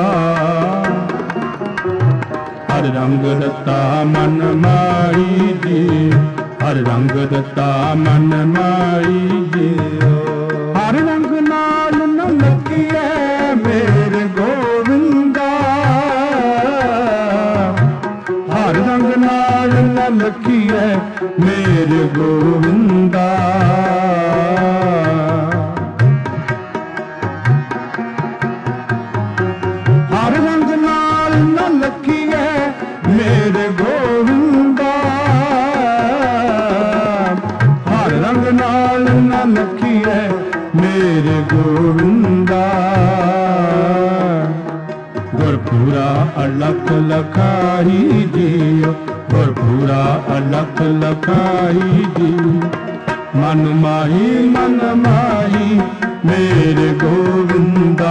हर रंग रता मन माही जियो, हर रंग रता मन माही जियो। हर रंग नाल न लगिए मेरे गोविंदा, हर रंग नाल न लगिए मेरे गोविंदा। हर रंग नाल न लगिए मेरे गोविंदा, हर रंग नाल न लगिए मेरे गोविंदा। गुरपुरा अलख लखाई जियो, गुरपुरा अलख लखाई जियो। मन माही मन माही मेरे गोविंदा,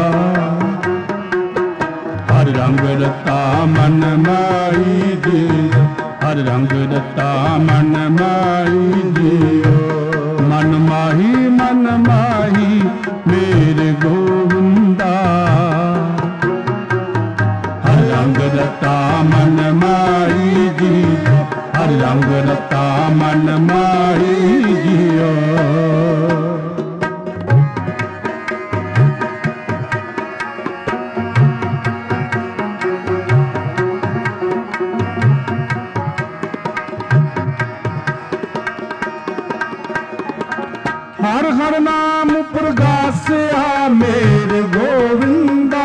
हर रंग रता मन माही जियो, हर रंग रता मन माही जियो। मन माही मन माही मेरे गोविंदा। हर रंग रता मन माही जी, हर रंग रता मन माही जियो। हर हर नाम प्रगास्या मेरे गोविंदा।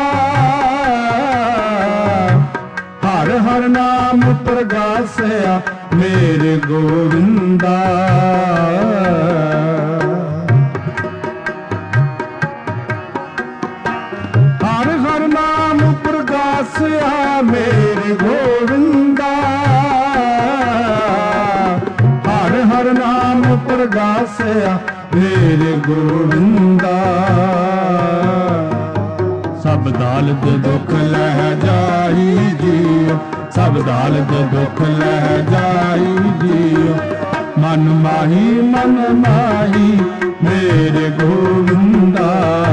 हर हर नाम प्रगास्या मेरे गोविंदा। हर हर नाम प्रगास्या मेरे गोविंदा। हर हर नाम प्रगास्या मेरे गोविंदा। सब दालत दुख लह जाई जियो, सब दालत दुख लह जाई जियो। मन माही मन माही मेरे गोविंदा।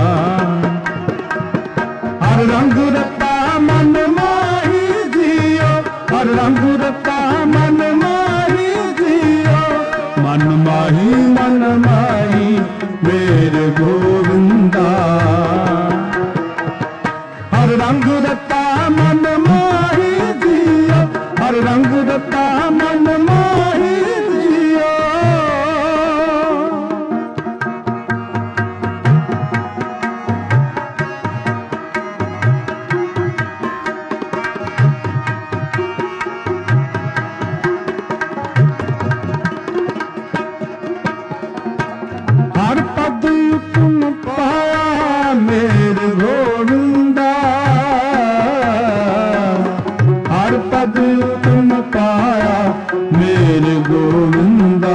हर रंग रता मन माही जियो, हर रंग रता मन माही जियो। मन माही मन माही मेरे गोविंदा। हर रंग रता मन माही जियो, हर रंग रता मन माही जियो। हर पद तुम पाया मेरे गोविंदा। हर पद तुम पाया मेरे गोविंदा।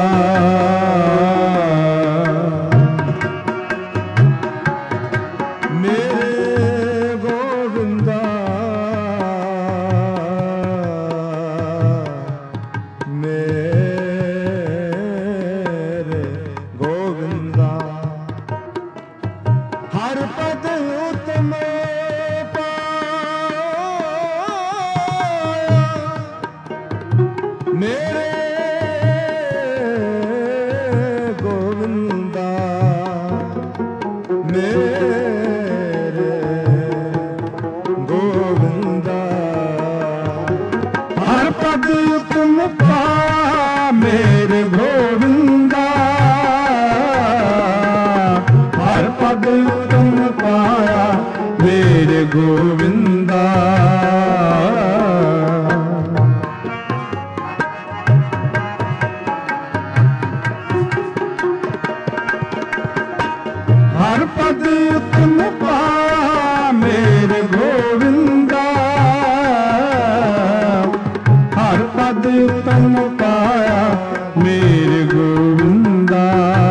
मेरे गोविंदा मेरे गोविंदा। हर पद तुम पाया मेरे गोविंदा। मेरे गोविंदा। हर पद तुम पाया मेरे गोविंदा। हर पद तुम पाया मेरे गोविंदा। हर पद तुम पाया मेरे गोविंदा। हर पद तुम पाया मेरे गोविंदा।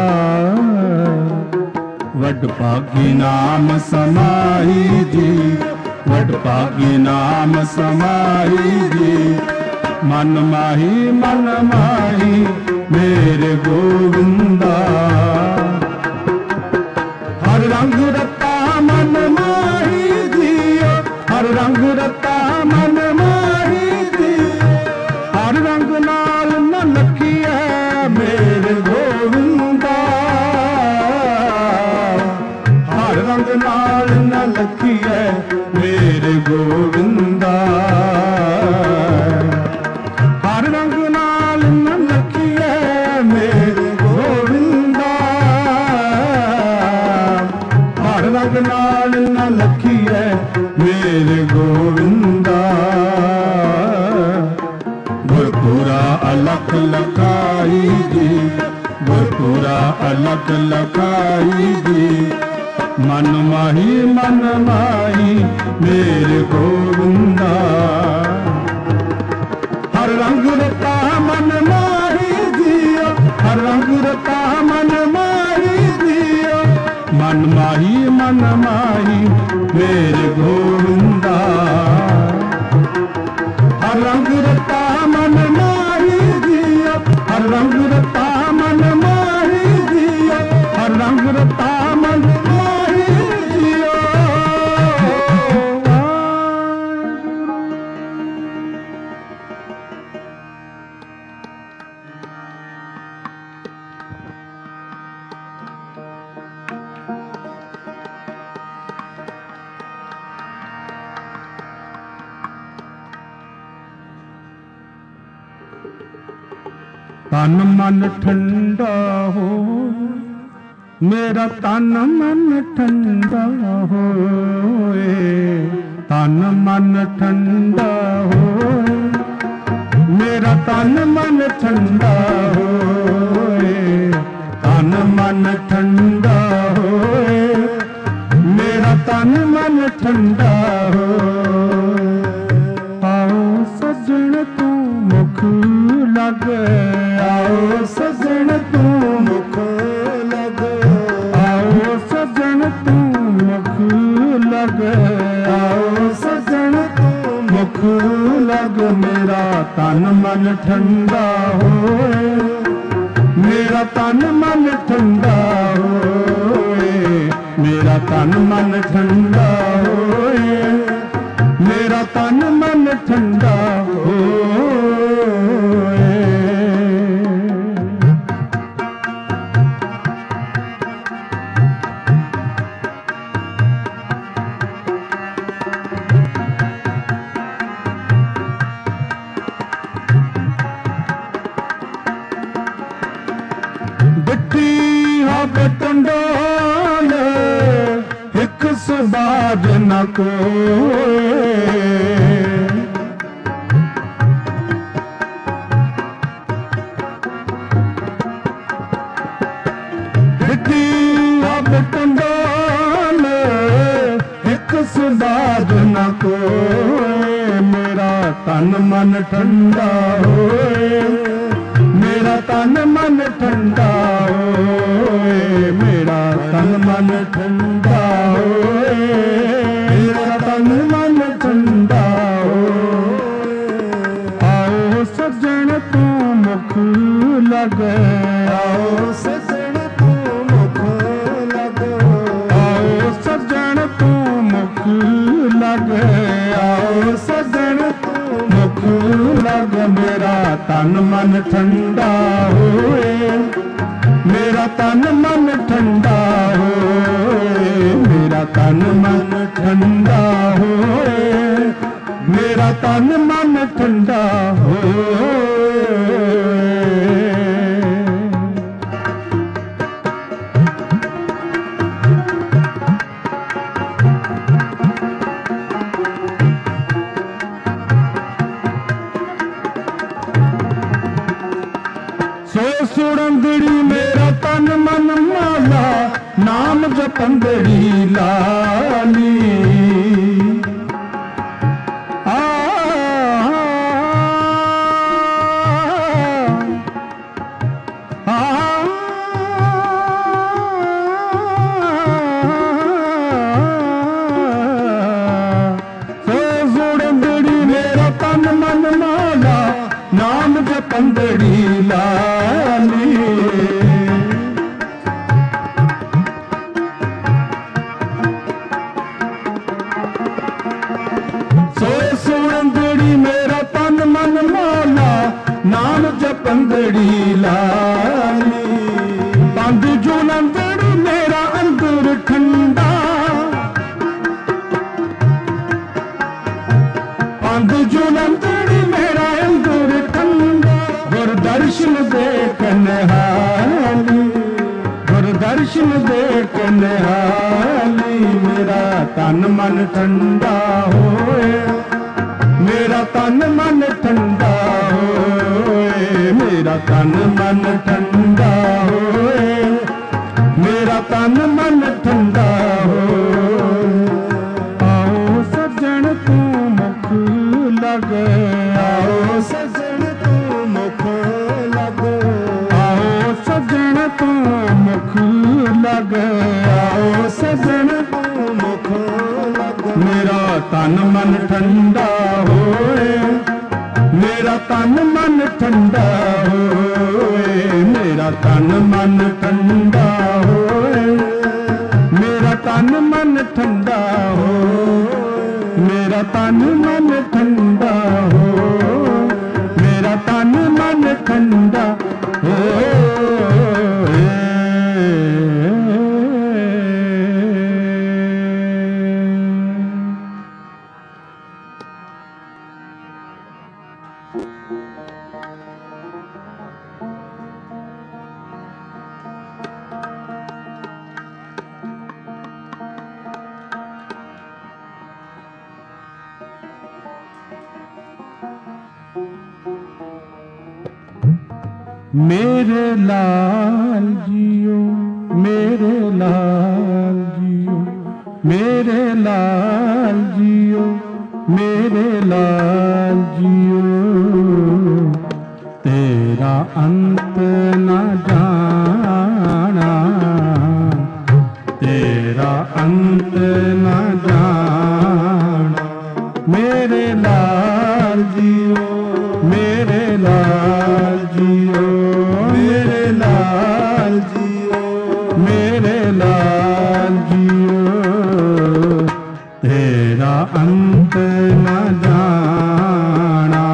वड भागी नाम समाई जी, वड भागी नाम समाई जी। मन माही मन माही मेरे गोविंदा। हर रंग रता मन माही जियो, हर रंग रता मन माही जियो। हर रंग नाल न लखीए मेरे गोविंदा। हर रंग नाल न लखीए मेरे गोविंदा। हर रंग नाल न लखीए मेरे गोविंदा। हर रंग नाल न लखीए मेरे गोविंदा। गुरपुरा अलख लखाई जी, गुरपुरा अलख लखाई जी। मन माही मन माही मेरे गोविंदा। हर रंग रता मन माही जियो, हर रंग रता मन माही जियो। मन माही मन माही मेरे गोविंदा। हर रंग रता मन माही जियो, हर रंग रता मन माही जियो। हर रंग ਜਾਗਰਤਾ ਮਨ ਮਾਹੀ ਜਿਓ। ਤਨ ਮਨ ਠੰਡਾ ਹੋ, ਮੇਰਾ ਤਨ ਮਨ ਠੰਡਾ ਹੋਏ। ਤਨ ਮਨ ਠੰਡਾ ਹੋਏ, ਮੇਰਾ ਤਨ ਮਨ ਠੰਡਾ ਹੋਏ। ਤਨ ਮਨ ਠੰਡਾ ਹੋਏ, ਮੇਰਾ ਤਨ ਮਨ ਠੰਡਾ ਹੋਏ। ਆਓ ਸੱਜਣ ਤੂੰ ਮੁਖ ਲਗ, ਆਓ ਸੱਜਣ ਤੂੰ ਮੁਖ ਲਗ, ਆਓ ਸੱਜਣ ਤੂੰ ਮੁਖ ਲਗ, ਆਓ ਸੱਜਣ ਤੂੰ ਮੁਖ ਲਗ। ਮੇਰਾ ਤਨ ਮਨ ਠੰਡਾ ਹੋਏ, ਮੇਰਾ ਤਨ ਮਨ ਠੰਡਾ ਹੋਏ। ਮੇਰਾ ਤਨ ਮਨ ਠੰਡਾ ਹੋਏ, ਮੇਰਾ ਤਨ ਮਨ ਠੰਡਾ ਹੋਏ। ਟੰਡੋਲ ਇੱਕ ਸੁਬਾਦ ਨ ਕੋਏ। ਡਿੱਠੀ ਅਬ ਟੰਡੋਲ ਇੱਕ ਸੁਬਾਦ ਨ ਕੋਏ। ਮੇਰਾ ਤਨ ਮਨ ਠੰਡਾ ਹੋਏ, ਮੇਰਾ ਤਨ ਮਨ ਠੰਡਾ ਹੋਏ। ਮੇਰਾ ਤਨ ਮਨ ਠੰਡਾ ਹੋਏ, ਮੇਰਾ ਤਨ ਮਨ ਠੰਡਾ ਹੋਏ। ਆਓ ਸੱਜਣ ਤੂੰ ਮੁਖ ਲਗ, ਆਓ ਸੱਜਣ ਤੂੰ ਮੁਖ ਲਗ, ਆਓ ਸੱਜਣ ਤੂੰ ਮੁਖ ਲਗ, ਆਓ ਸੱਜਣ ਤੂੰ ਮੁਖ ਲਗ। ਮੇਰਾ ਤਨ ਮਨ ਠੰਡਾ ਹੋਏ, ਮੇਰਾ ਤਨ ਮਨ ਠੰਡਾ ਹੋਏ। ਮੇਰਾ ਤਨ ਮਨ ਠੰਡਾ ਹੋਏ, ਮੇਰਾ ਤਨ ਮਨ ਠੰਡਾ ਹੋਏ। ਸੋ ਸੁੜੰਦੜੀ ਮੇਰਾ ਤਨ ਮਨ ਮਾਲਾ, ਨਾਮ ਜਪੰਦੜੀ ਲਾਲੀ। ਆ ਸੋ ਸੁੜੰਦੜੀ ਮੇਰਾ ਤਨ ਮਨ ਮਾਲਾ, ਨਾਮ ਜਪੰਦੜੀ ਲਾਲੀ। ਸੋਏ ਸੁਣੰਦੜੀ ਮੇਰਾ ਤਨ ਮਨ ਮਾਲਾ, ਨਾਮ ਜਪੰਦੜੀ ਲਾਲੀ। ਬੰਦ ਜੁਲੰਦੜੀ ਮੇਰਾ ਅੰਦਰ ਠੰਡਾ, ਬੰਦ ਜੁਲੰਦੜੀ ਮੇਰਾ ਅੰਦਰ ਠੰਡਾ। ਗੁਰ ਦਰਸ਼ਨ ਦੇ ਕਨਹਾਲੀ, ਗੁਰ ਦਰਸ਼ਨ ਦੇ ਕਨਹਾਲੀ। ਮੇਰਾ ਤਨ ਮਨ ਠੰਡਾ ਹੋਏ, ਮੇਰਾ ਤਨ ਮਨ ਠੰਡਾ ਹੋਏ। ਮੇਰਾ ਤਨ ਮਨ ਠੰਡਾ ਹੋਏ, ਮੇਰਾ ਤਨ ਮਨ ਠੰਡਾ ਹੋਏ। ਆਓ ਸੱਜਣ ਤੂੰ ਮੁਖ ਲਗ, ਆਓ ਸੱਜਣ ਤੂੰ ਮੁਖ ਲਗ, ਆਓ ਸੱਜਣ ਤੂੰ ਮੁਖ ਲਗ, ਆਓ ਸੱਜਣ ਤੂੰ ਮੁਖ ਲਗ। ਮੇਰਾ ਤਨ ਮਨ ਠੰਡਾ ਹੋਏ, ਮੇਰਾ ਤਨ ਮਨ ਠੰਡਾ ਹੋਏ। ਮੇਰਾ ਤਨ ਮਨ ਠੰਡਾ ਹੋਏ, ठंडा हो, मेरा तन मन ठंडा हो, मेरा तन मन ठंडा हो। मेरे लाल जियो, मेरे लाल जियो, मेरे लाल जियो, मेरे लाल जियो, तेरा अंत न जाना, तेरा अंत न जाना। मेरे लाल जियो, मेरे लाल जियो, मेरे लाल जियो, मेरे लाल जियो, तेरा अंत न जाना,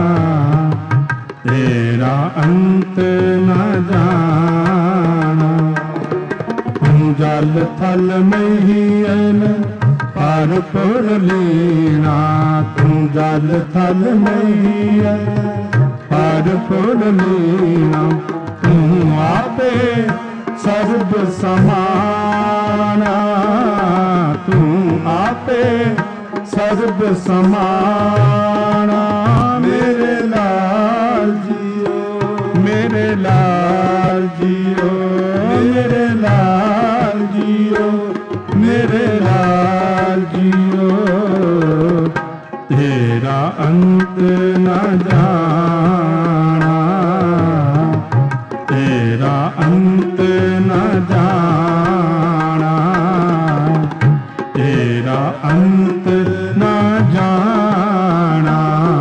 तेरा अंत न जाना। तू जल थल महीन पर पुर लीना, तू जल थल महीन पर पुर लीना। तू आपे सर्ब समाना, तू आपे सर्ब समाना। मेरे लाल जियो, मेरे लाल जियो, मेरे लाल जियो, मेरे लाल जियो, तेरा अंत न जाना, तेरा अंत न जाना, तेरा अंत न जाना।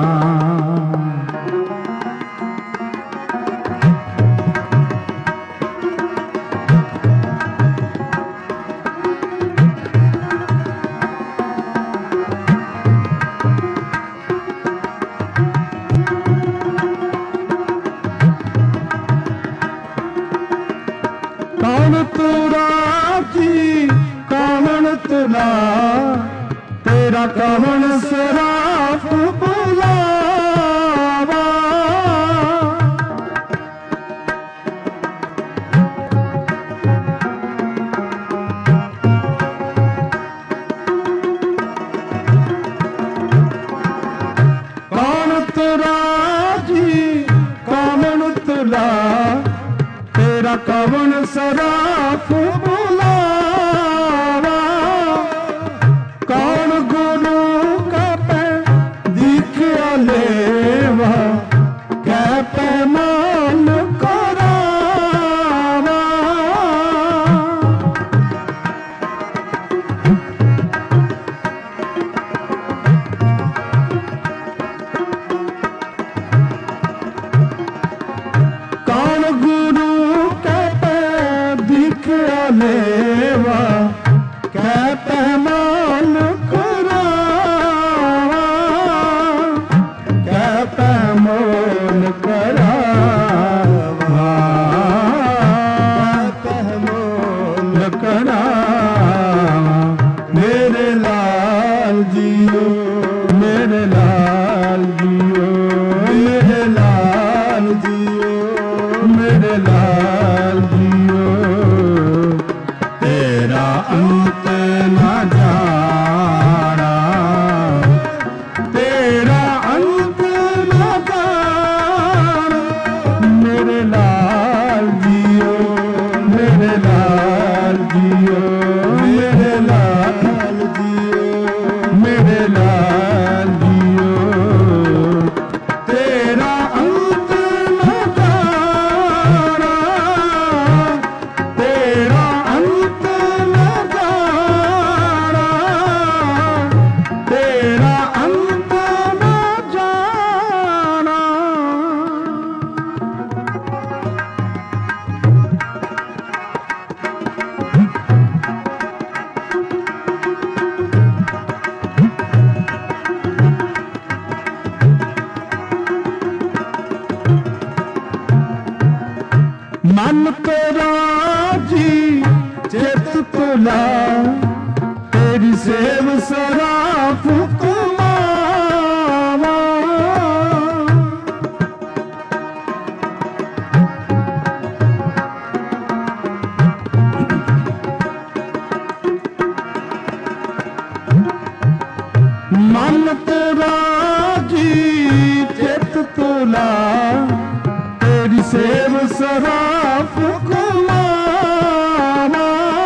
कौन तुरा जी कौन तुला, तेरा कौन सराफ बुलावा। कौन तुरा जी कौन तुला, तेरा कौन सराफ बुलावा। कौन गुरु का पै दीखिया लेवा, कै पैमान करावा। कौन गुरु लेवा, कै पैमान करावा, कै पैमान करावा, कै पैमान करावा। मेरे लाल जियो, मेरे लाल जियो, मेरे लाल जियो, मेरे लाल जियो, तेरा अंत न जाना, तेरा अंत न जाना। मेरे लाल जियो, मेरे लाल जियो, मेरे लाल जियो, मेरे लाल जियो, तेरा अंत न जाना, तेरा अंत न जाना। मन तेरा जी चित तुला तेरी सेव सराफ कुमावा मन तेरा जी चित तुला तेरी सेव सराफ कुमावा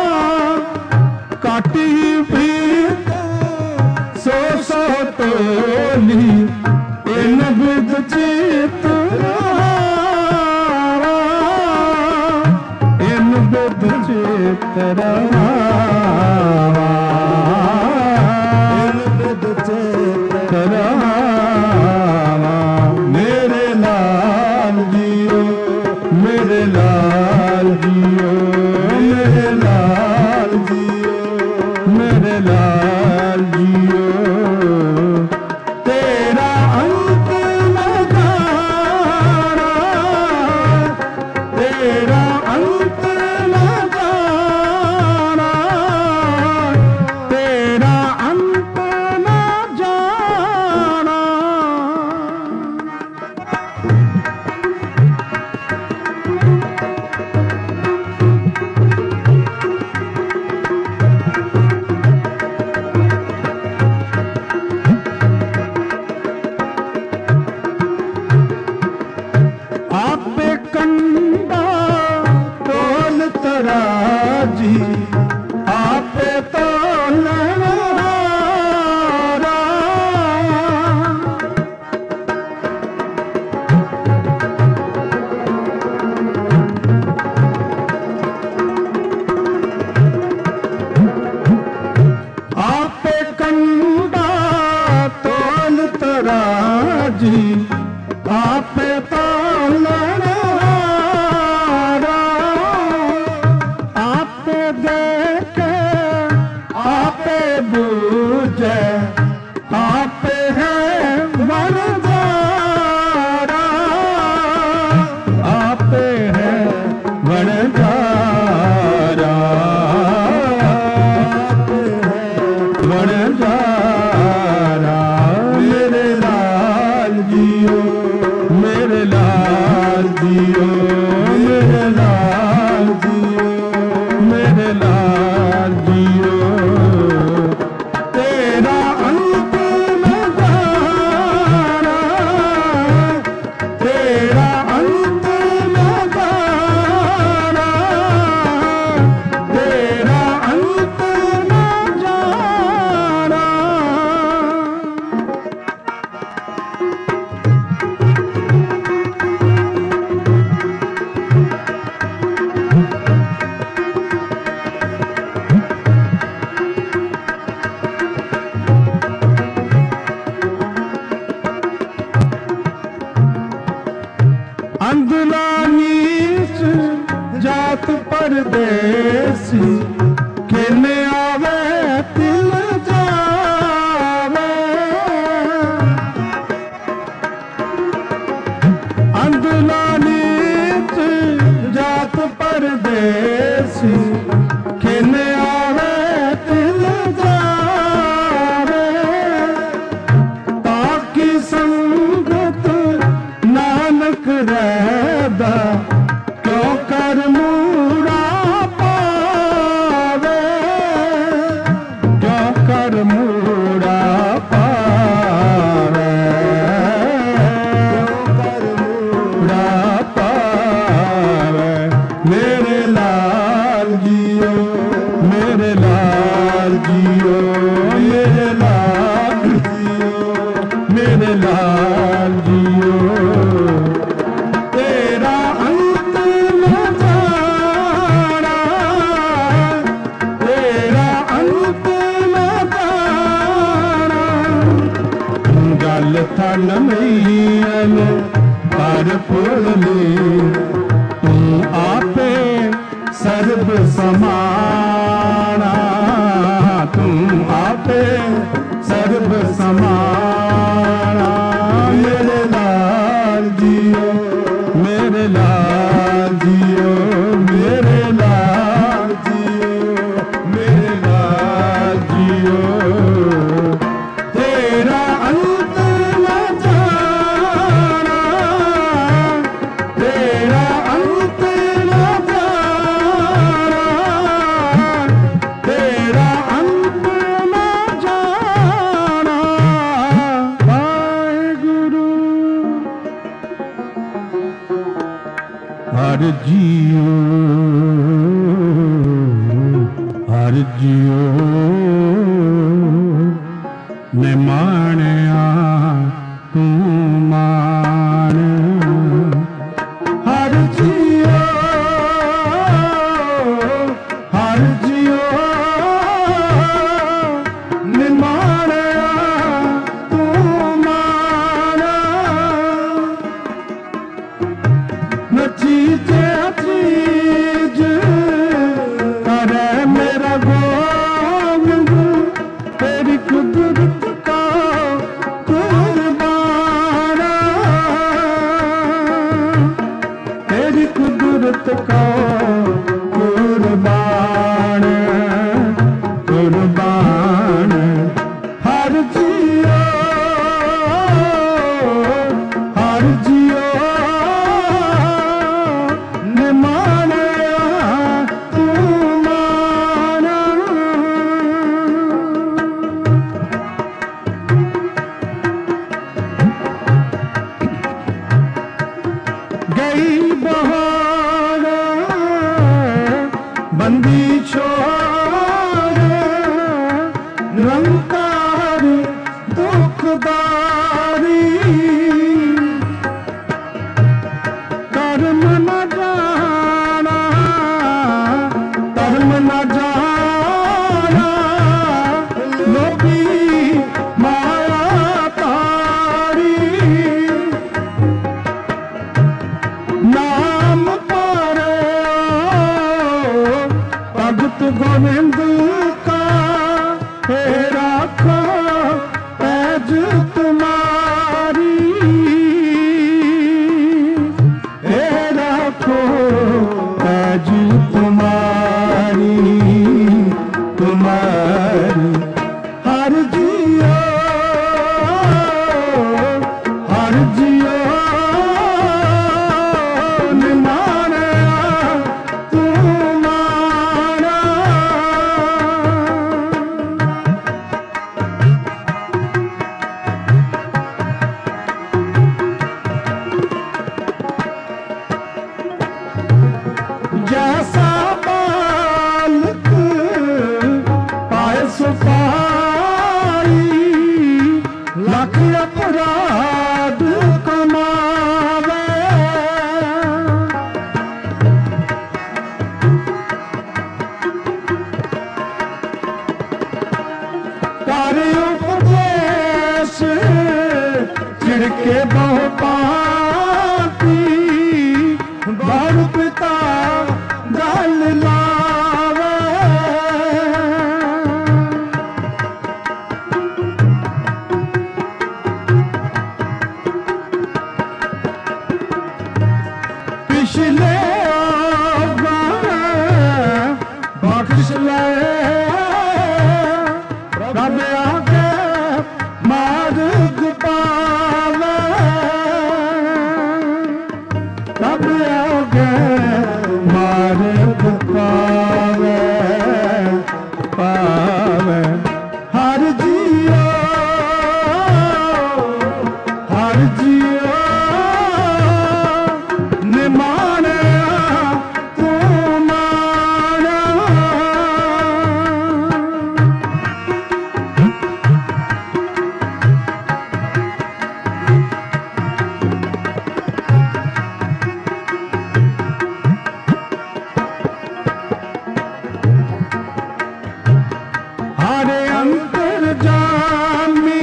काटी भी सो सौ तोली इन विद चित इन विद चित मेरे लाल जियो मेरे लाल जियो मेरे लाल जियो मेरे लाल जियो तेरा अंत न जाना तेरा अंत न जाना तेरा अंत न जाना आपे कंडा तोल तराजी आपे तोल आपे कंडा तोल तराजी आपे तोल आपे देखे आपे बूझे आपे है वरदारा आपे है वरदारा आपे है वरदारा मेरे लाल जियो मेरे लाल जियो मेरे लाल जियो मेरे लाल जियो तेरा अंत न जाना तेरा अंत न जाना तेरा अंत न जाना अंधला नीच जात परदेसी खेने आवे तिल जावे अंधला नीच जात परदेसी खेने आवे तिल जावे ताकि संगत नानक रहदा क्यों कर मूड़ा पावे क्यों कर मूड़ा पावे क्यों कर मूड़ा पावे मेरे लाल जियो मेरे लाल जियो मेरे लाल जियो मेरे लाल जियो तेरा अंत न जाना तेरा अंत न जाना गल थन मैन पर फुलनी तू आपे सर्व समाना तू आपे सर्व समाना मेरे लाल जियो मेरे लाल जियो जियो ने माणिया तू मान हर जियो हर जियो ने माणिया तू मान नची चीज करे मेरा गोविंद तेरी कुदरत का कुर्बान तेरी कुदरत का कुर्बान कुर्बान हर जियो हर जियो ने मानिया तू माना गई बहार बंदी छोड़ निरंकार दुखदारी कर्म न जाना धर्म न जाना लोभी माया तारी नाम पारे भगत गोविंद का हे राखो पैज तुम्हारी हे राखो पैज तुम्हारी तुम्हारी हर जियो हर जियो ने मानिया तू माना जैसा बालक पाए सुपाई लख अपराध कमावे कर उपदेश चिड़के बहु पाती बार पिता गल लावे पिछले बख्श ले रब आगे मार्ग पावे रब आगे मार्ग पावे पावे हर जियो हर जियो ने मानिया तू माना हरे अंतर जामी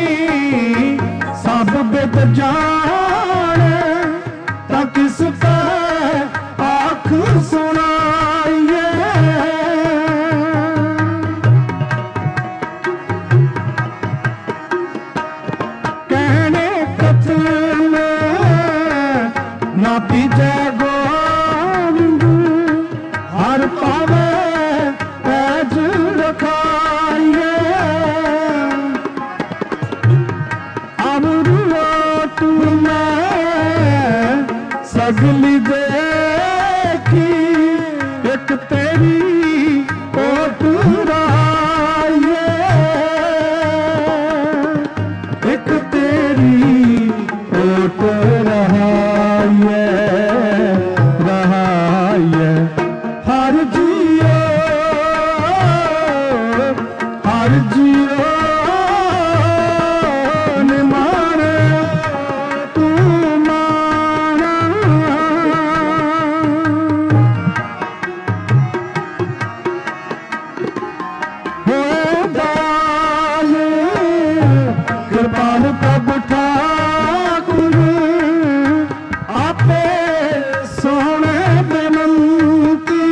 सब बिद जाने ता किस पे आँख सुनाइए कहने कथन ना पीजे गोविंद हर पावे पैज रखाइए सगली देखी एक तेरी ओट राये एक तेरी ओट रहाये रहाये हर जियो हर जियो निमारे तू माना हो दान कृपाल प्रभ ठाकुर आपे सोने बेनंती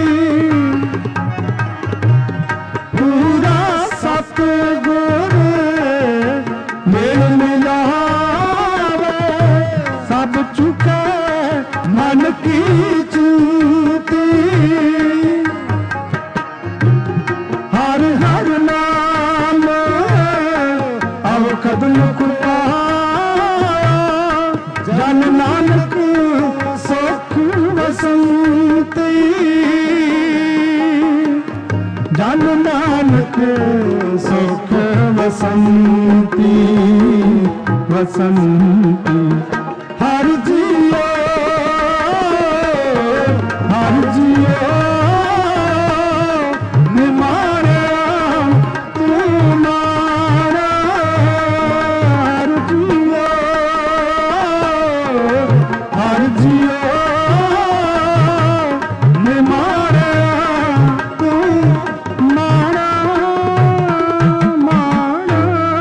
पूरा सतगुर मेल मिलावे सब चुके मन की चूती हर हर नाम अवखद मुख पाया जन नानक सुख वसंती जन नानक सुख वसंती वसंती हर जियो हर जियो निमारे तू मारा हर जियो हर जियो निमारे तू मारा मारा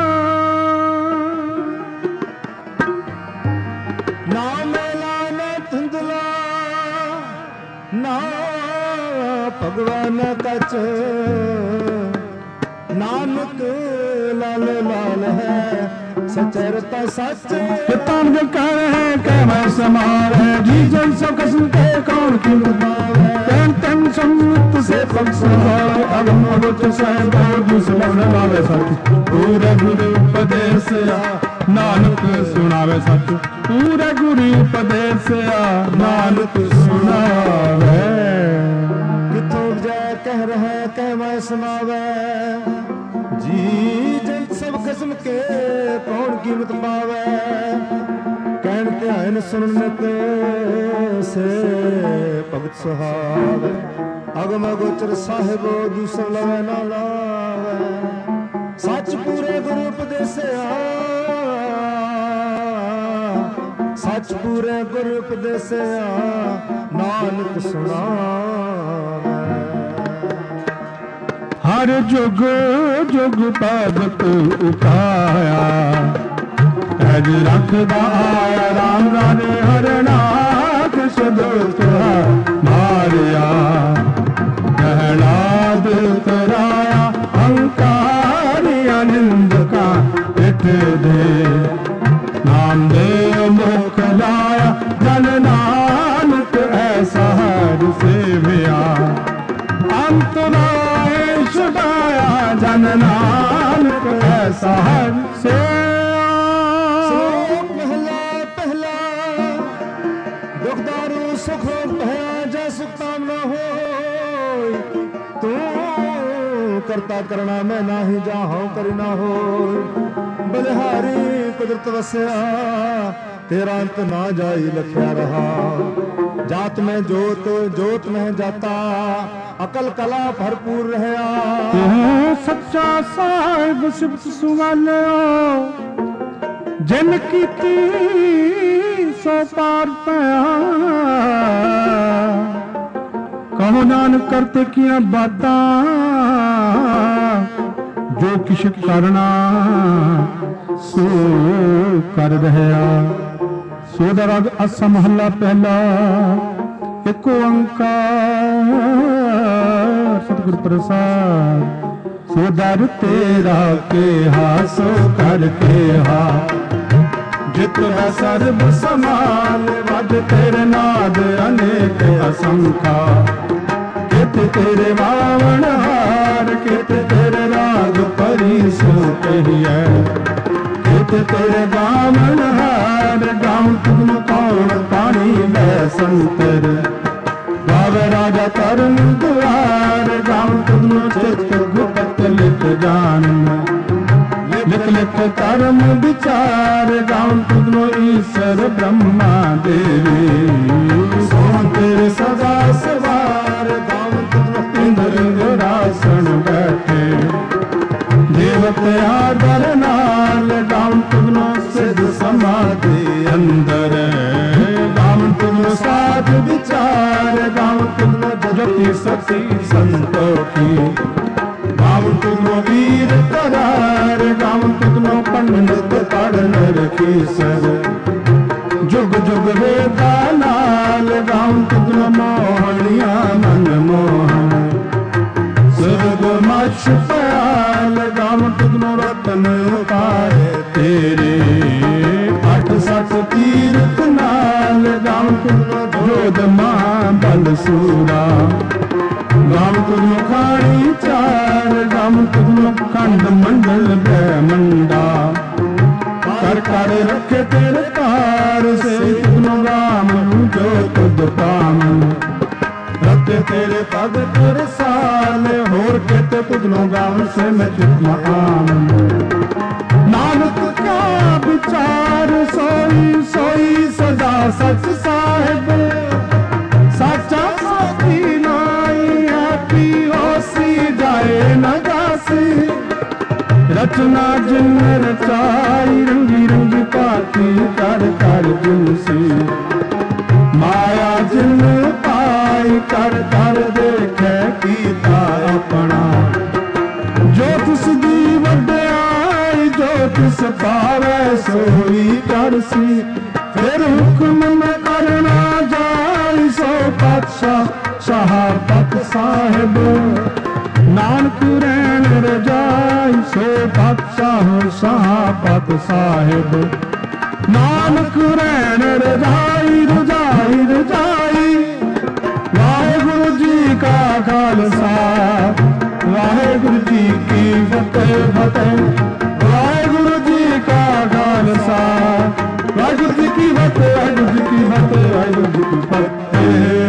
ना मेला न धुंधला ना भगवान कच नानक लाल लाल है सचरता सच किताब जो कह रहे कह मैं समार है जी जन सो कसम के कौन की बतावे तन तन सम्मुत से पक्षवाए अगम अगुच साहिब दूसरे लावे सच पूरे गुरु उपदेश नानक सुनावे सच पूरे गुरु उपदेश नानक सुनावे किथों जाए कह रहे कह मैं सुनावे जी जन सब किस्म के कौन कीमत पावे कहन ध्यान सुनत से भगत सुहावे अगम गोचर साहिब दूसर लवे ना लावे सच पूरे गुरु उपदेसिया सच पूरे गुरु उपदेसिया नानक सुनावे हर जुग जुग भगत उपाया अज रखदा आया राम राने हरनाथ सदोत मारिया कहलाद कराया अंकारिया निंदका इठ दे नाम दे मुख लाया जन नानक ऐसा हर सेविया अंतराय छुड़ाया जन नानक ऐसा हर से पहला पहला दुखदारू सुख भया जैस काम न हो तू करता करना मैं नाही जाहूं करना हो बलिहारी कुदरत वसया तेरा अंत ना जाई लखिया रहा जात में जोत जोत में जाता अकल कला भरपूर रहा सच्चा साहिब सिफत सुवालियो जिन कीती सो पार पाया कहो नानक करते किया बातां जो किश करना सो कर रहा सो दा राग असा महला पहला एक ओंकार सतगुर प्रसाद सो दर तेरा के हा सो कर के हा जित है सर्ब समान वध तेरे नाद अनेक असंखा कित तेरे वावण हार कित तेरे राग परिसो कहिए कित तेरे वावण हार गाँव तुम कौन पानी में संतर गावे राजा तरन दुआर गाँव तुम चित गुप्त लिख जान लिख लिख कर्म विचार गाँव तुम ईश्वर ब्रह्मा देवी सोन तेरे सदा सवार गाँव तुम इंद्र रासन बैठे ਤੇ ਆਦਰ ਨਾਲ ਗਾਵਨ ਤੁਧਨੋ ਸਿਧ ਸਮਾਧੀ ਅੰਦਰ ਗਾਵਨ ਤੁਧਨੋ ਸਾਧ ਵਿਚਾਰ ਗਾਵਨ ਤੁਧਨੋ ਜਪਤੀ ਸਤੀ ਸੰਤੋਖੀ ਗਾਵਨ ਤੁਧਨੋ ਵੀਰ ਕਰਾਰ ਗਾਵਨ ਤੁਧਨੋ ਪੰਡਿਤ ਪੜਨ ਰਖੀ ਸਰ ਜੁਗ ਜੁਗ ਵੇਦਾ ਨਾਲ ਗਾਵਨ ਤੁਧਨੋ ਮੋਹਣੀਆਂ ਮਨ ਮੋਹਨ ਸਰਬ ਮਛ ਪਿਆਲ ਗਾਵਨ ਤੁਧਨੋ ਰਤਨ ਉਤਾਰੇ ਤੇਰੇ ਅਠ ਸਤ ਤੀਰਥ ਨਾਲ ਗਾਵਨ ਤੁਧਨੋ ਜੋਧ ਮਾਂ ਬਲ ਸੂਰਾ ਗਾਵਨ ਤੁਧਨੋ ਖਾਣੀ ਚਾਰ ਗਾਵਨ ਤੁਧਨੋ ਖੰਡ ਮੰਡਲ ਬ੍ਰਹਮੰਡਾ ਕਰ ਕਰ ਰੱਖੇ ਤੇਰੇ ਤਾਰ ਸੇ ਤੁਧਨੋ ਰਾਮ ਨੂੰ ਜੋ ਤੁਧ ਪਾਵਨ ਰਤੇ ਤੇਰੇ ਪਦ ਤੇਰੇ ਸਾਲ ਹੋਰ ਕਿਤੇ ਤੁਧਨੋ ਗਾਵਨ ਸੇ ਮੈਂ ਚਿਤਮਾ ਆਨੰਦ ਨਾਨਕ ਕਾ ਵਿਚਾਰ ਸੋਈ ਸੋਈ ਸਦਾ ਸਚ ਸਾਹਿਬ ਸਾਚਾ ਸਾਥੀ ਨਾਈ ਆਪੀ ਹੋਸੀ ਜਾਏ ਨਾ ਜਾਸੀ ਰਚਨਾ ਜਿਨ ਰਚਾਈ ਰੰਗੀ ਰੰਗੀ ਭਾਤੀ ਕਰ ਕਰ ਜਿਨਸੀ ਮਾਇਆ ਜਿਨ ਪਾਈ ਕਰ ਕਰ ਦੇਖੈ ਕੀਤਾ ਆਪਣਾ ਜੋ ਤਿਸ ਦੀ ਵਡਿਆਈ ਜੋ ਤਿਸ ਪਾਵੈ ਸੋਈ ਕਰਸੀ ਫਿਰ ਹੁਕਮ ਮੈਂ ਕਰਨਾ ਜਾਈ ਸੋ ਪਾਤਸ਼ਾਹ ਸ਼ਾਹਪਤ ਸਾਹਿਬ ਨਾਨਕ ਰਹਿਣ ਰਜਾਈ ਸੋ ਪਾਤਸ਼ਾਹ ਸ਼ਾਹਪਤ ਸਾਹਿਬ ਨਾਨਕ ਰਹਿਣ ਰਜਾਈ ਰਜਾਈ ਰਜਾਈ ਵਾਹਿਗੁਰੂ ਜੀ ਕਾ ਖਾਲਸਾ ਵਾਹਿਗੁਰੂ ਜੀ ਕੀ ਫਤਿਹ ਫਤਿਹ ਵਾਹਿਗੁਰੂ ਜੀ ਕਾ ਖਾਲਸਾ ਵਾਹਿਗੁਰੂ ਜੀ ਕੀ ਫਤਿਹ ਵਾਹਿਗੁਰੂ ਜੀ ਕੀ ਫਤਿਹ ਵਾਹਿਗੁਰੂ ਜੀ ਕੀ ਫਤਿਹ।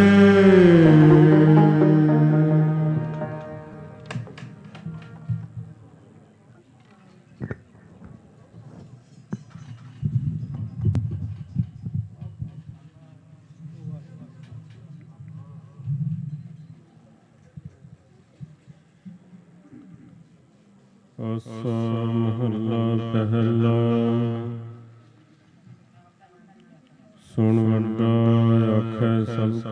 ਆਸਾ ਮਹੱਲਾ ਪਹਿਲਾ। ਸੁਣ ਵੱਡਾ ਆਖੈ ਸਭ